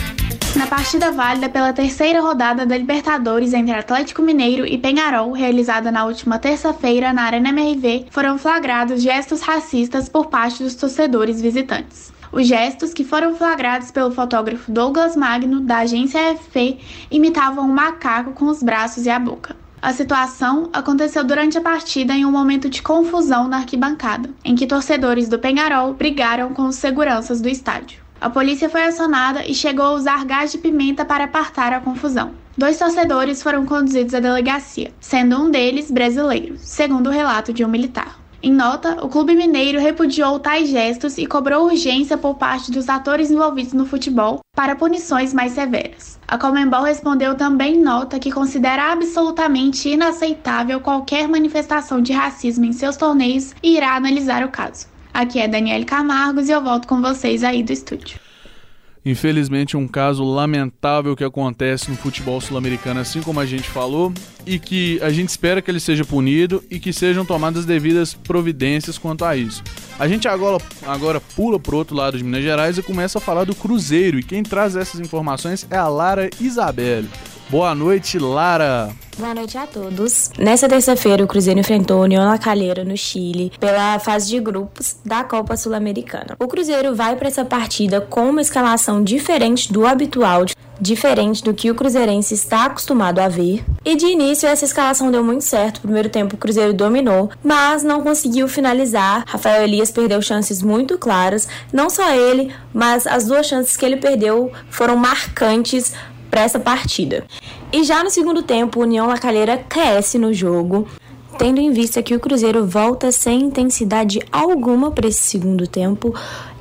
Na partida válida pela terceira rodada da Libertadores entre Atlético Mineiro e Peñarol, realizada na última terça-feira na Arena MRV, foram flagrados gestos racistas por parte dos torcedores visitantes. Os gestos, que foram flagrados pelo fotógrafo Douglas Magno, da agência AFP, imitavam um macaco com os braços e a boca. A situação aconteceu durante a partida em um momento de confusão na arquibancada, em que torcedores do Peñarol brigaram com os seguranças do estádio. A polícia foi acionada e chegou a usar gás de pimenta para apartar a confusão. 2 torcedores foram conduzidos à delegacia, sendo um deles brasileiro, segundo o relato de um militar. Em nota, o clube mineiro repudiou tais gestos e cobrou urgência por parte dos atores envolvidos no futebol para punições mais severas. A Conmebol respondeu também em nota que considera absolutamente inaceitável qualquer manifestação de racismo em seus torneios e irá analisar o caso. Aqui é Daniele Camargos e eu volto com vocês aí do estúdio. Infelizmente, um caso lamentável que acontece no futebol sul-americano, assim como a gente falou, e que a gente espera que ele seja punido e que sejam tomadas devidas providências quanto a isso. A gente agora pula pro outro lado de Minas Gerais e começa a falar do Cruzeiro, e quem traz essas informações é a Lara Isabelle. Boa noite, Lara! Boa noite a todos. Nessa terça-feira, o Cruzeiro enfrentou a União La Calera no Chile pela fase de grupos da Copa Sul-Americana. O Cruzeiro vai para essa partida com uma escalação diferente do habitual, diferente do que o cruzeirense está acostumado a ver. E de início, essa escalação deu muito certo. No primeiro tempo, o Cruzeiro dominou, mas não conseguiu finalizar. Rafael Elias perdeu chances muito claras. Não só ele, mas as 2 chances que ele perdeu foram marcantes para essa partida. E já no segundo tempo, o União La Calera cresce no jogo, tendo em vista que o Cruzeiro volta sem intensidade alguma para esse segundo tempo,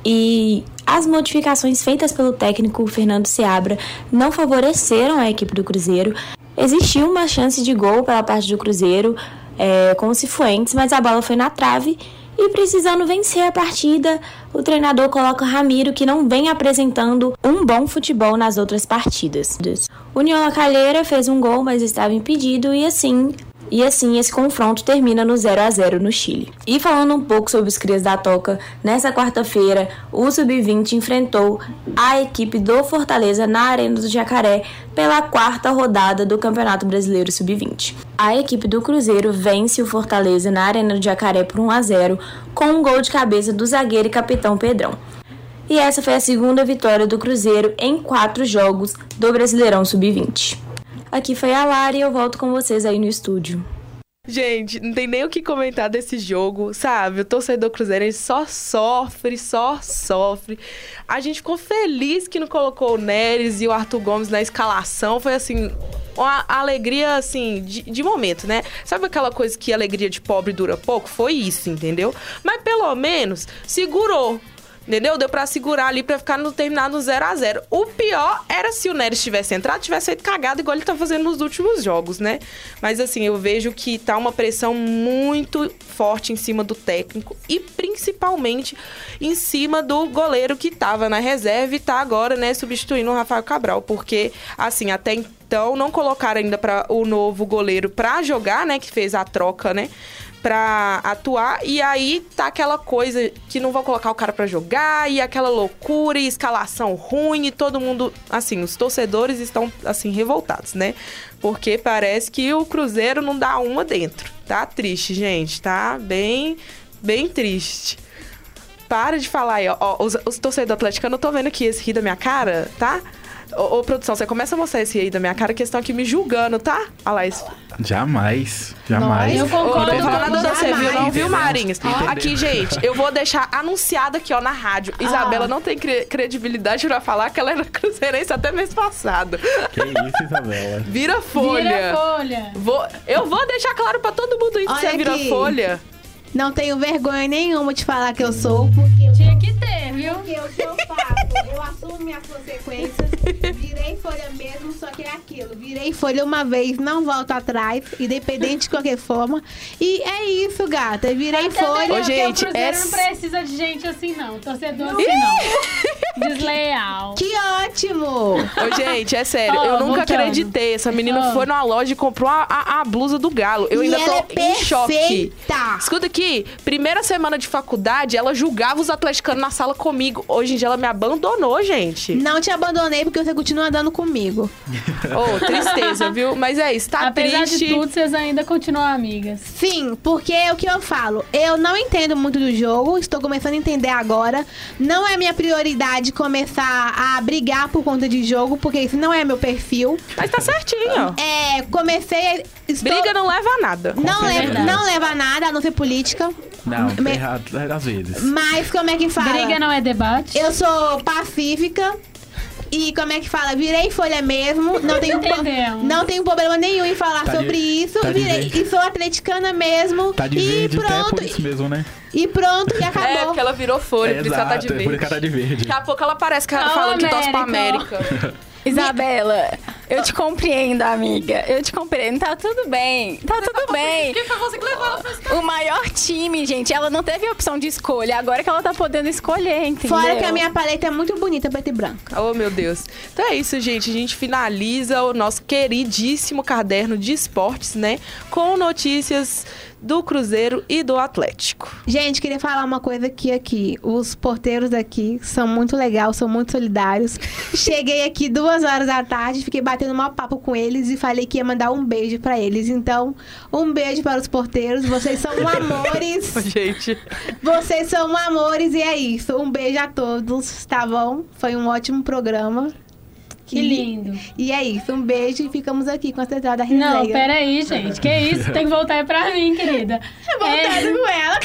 e as modificações feitas pelo técnico Fernando Seabra não favoreceram a equipe do Cruzeiro. Existiu uma chance de gol pela parte do Cruzeiro com o Cifuentes, mas a bola foi na trave. E precisando vencer a partida, o treinador coloca Ramiro, que não vem apresentando um bom futebol nas outras partidas. O União La Calera fez um gol, mas estava impedido, e assim esse confronto termina no 0-0 no Chile. E falando um pouco sobre os Crias da Toca, nessa quarta-feira, o Sub-20 enfrentou a equipe do Fortaleza na Arena do Jacaré pela 4ª rodada do Campeonato Brasileiro Sub-20. A equipe do Cruzeiro vence o Fortaleza na Arena do Jacaré por 1-0, com um gol de cabeça do zagueiro e capitão Pedrão. E essa foi a segunda vitória do Cruzeiro em 4 jogos do Brasileirão Sub-20. Aqui foi a Lara e eu volto com vocês aí no estúdio. Gente, não tem nem o que comentar desse jogo, sabe? O torcedor cruzeirense só sofre. A gente ficou feliz que não colocou o Neres e o Arthur Gomes na escalação. Foi, assim, uma alegria, assim, de momento, né? Sabe aquela coisa que a alegria de pobre dura pouco? Foi isso, entendeu? Mas pelo menos segurou. Entendeu? Deu pra segurar ali pra ficar terminar no 0-0. O pior era se o Neres tivesse entrado, tivesse feito cagada igual ele tá fazendo nos últimos jogos, né? Mas assim, eu vejo que tá uma pressão muito forte em cima do técnico e principalmente em cima do goleiro que tava na reserva e tá agora, né, substituindo o Rafael Cabral. Porque, assim, até então não colocaram ainda o novo goleiro pra jogar, né, que fez a troca, né, pra atuar, e aí tá aquela coisa que não vão colocar o cara pra jogar, e aquela loucura, e escalação ruim, e todo mundo, assim, os torcedores estão, assim, revoltados, né? Porque parece que o Cruzeiro não dá uma dentro. Tá triste, gente, tá bem triste. Para de falar aí, ó os torcedores atleticanos, eu tô vendo aqui esse rir da minha cara, tá? Ô, produção, você começa a mostrar esse aí da minha cara, que estão aqui me julgando, tá? Olha lá, isso. Jamais. Eu concordo não fala com nada você, viu? Não, viu, Entendeu? Marinhos? Entendeu? Aqui, gente, eu vou deixar anunciado aqui, ó, na rádio. Isabela não tem credibilidade pra falar que ela era cruzeirense até mês passado. Que isso, Isabela? Vira folha. Vira folha. Eu vou deixar claro pra todo mundo isso que Olha você vira aqui. folha. Não tenho vergonha nenhuma de falar que eu sou, porque eu Tinha que ter, viu? Porque o que eu faço, eu assumo minhas consequências, virei folha mesmo, só que é aquilo. Virei folha uma vez, não volto atrás, independente de qualquer forma. E é isso, gata. Virei Até folha. melhor, Ô, gente, porque o Cruzeiro não precisa de gente assim, não. Torcedor assim, não. Desleal. Que ótimo! Ô, gente, é sério, Ó, eu nunca voltando. acreditei. Essa menina foi numa loja e comprou a blusa do Galo. Eu E ainda ela tô é em choque. perfeita. Escuta aqui, primeira semana de faculdade, ela julgava os atleticanos na sala comigo. Hoje em dia ela me abandonou, gente. Não te abandonei porque você continua andando comigo. Ô, tristeza, viu? Mas é isso, tá Apesar triste. de tudo, vocês ainda continuam amigas. Sim, porque é o que eu falo. Eu não entendo muito do jogo, estou começando a entender agora. Não é minha prioridade começar a brigar por conta de jogo, porque isso não é meu perfil. Mas tá certinho. Comecei. Briga não leva a nada. Não leva a nada, a não ser política. Não, tá errado às vezes. Mas como é que fala? Briga não é debate. Eu sou pacífica. E como é que fala? Virei folha mesmo. Não tenho, Entendemos. não tenho problema nenhum em falar Tá de- sobre isso. tá de Virei, verde. e sou atleticana mesmo. Tá de e verde até pronto. por isso mesmo, né? E pronto, e É, acabou. porque ela virou folha, por isso que ela tá de Exato, verde. por isso que ela tá de verde. Daqui a pouco ela parece que ela Ô, falou que torce pra América. América. Isabela, eu te compreendo, amiga. Eu te compreendo. Tá tudo bem. Tá tudo bem. Quem foi você que levou ela pra esse O maior time, gente, ela não teve opção de escolha. Agora que ela tá podendo escolher, entendeu? Fora que a minha paleta é muito bonita, preta e branca. Oh, meu Deus. Então é isso, gente. A gente finaliza o nosso queridíssimo caderno de esportes, né? Com notícias do Cruzeiro e do Atlético. Gente, queria falar uma coisa aqui. Os porteiros daqui são muito legais, são muito solidários. Cheguei aqui 2 horas da tarde, fiquei batendo um papo com eles e falei que ia mandar um beijo pra eles. Então, um beijo para os porteiros. Vocês são amores. Gente. Vocês são amores e é isso. Um beijo a todos, tá bom? Foi um ótimo programa. Que lindo. E é isso, um beijo e ficamos aqui com a Central da Resenha. Não, peraí, gente. Que isso? Tem que voltar pra mim, querida. Voltando com ela.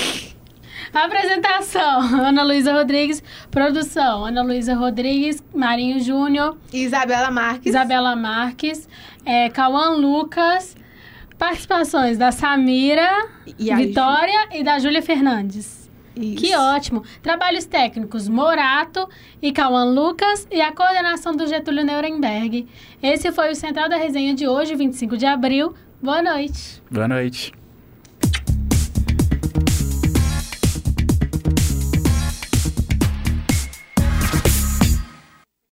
Apresentação, Ana Luísa Rodrigues. Produção, Ana Luísa Rodrigues, Marinho Júnior, Isabela Marques. Isabela Marques, Cauã Lucas. Participações da Samira, E a Vitória e da Júlia Fernandes. Isso. Que ótimo. Trabalhos técnicos, Morato e Cauã Lucas e a coordenação do Getúlio Nuremberg. Esse foi o Central da Resenha de hoje, 25 de abril. Boa noite. Boa noite.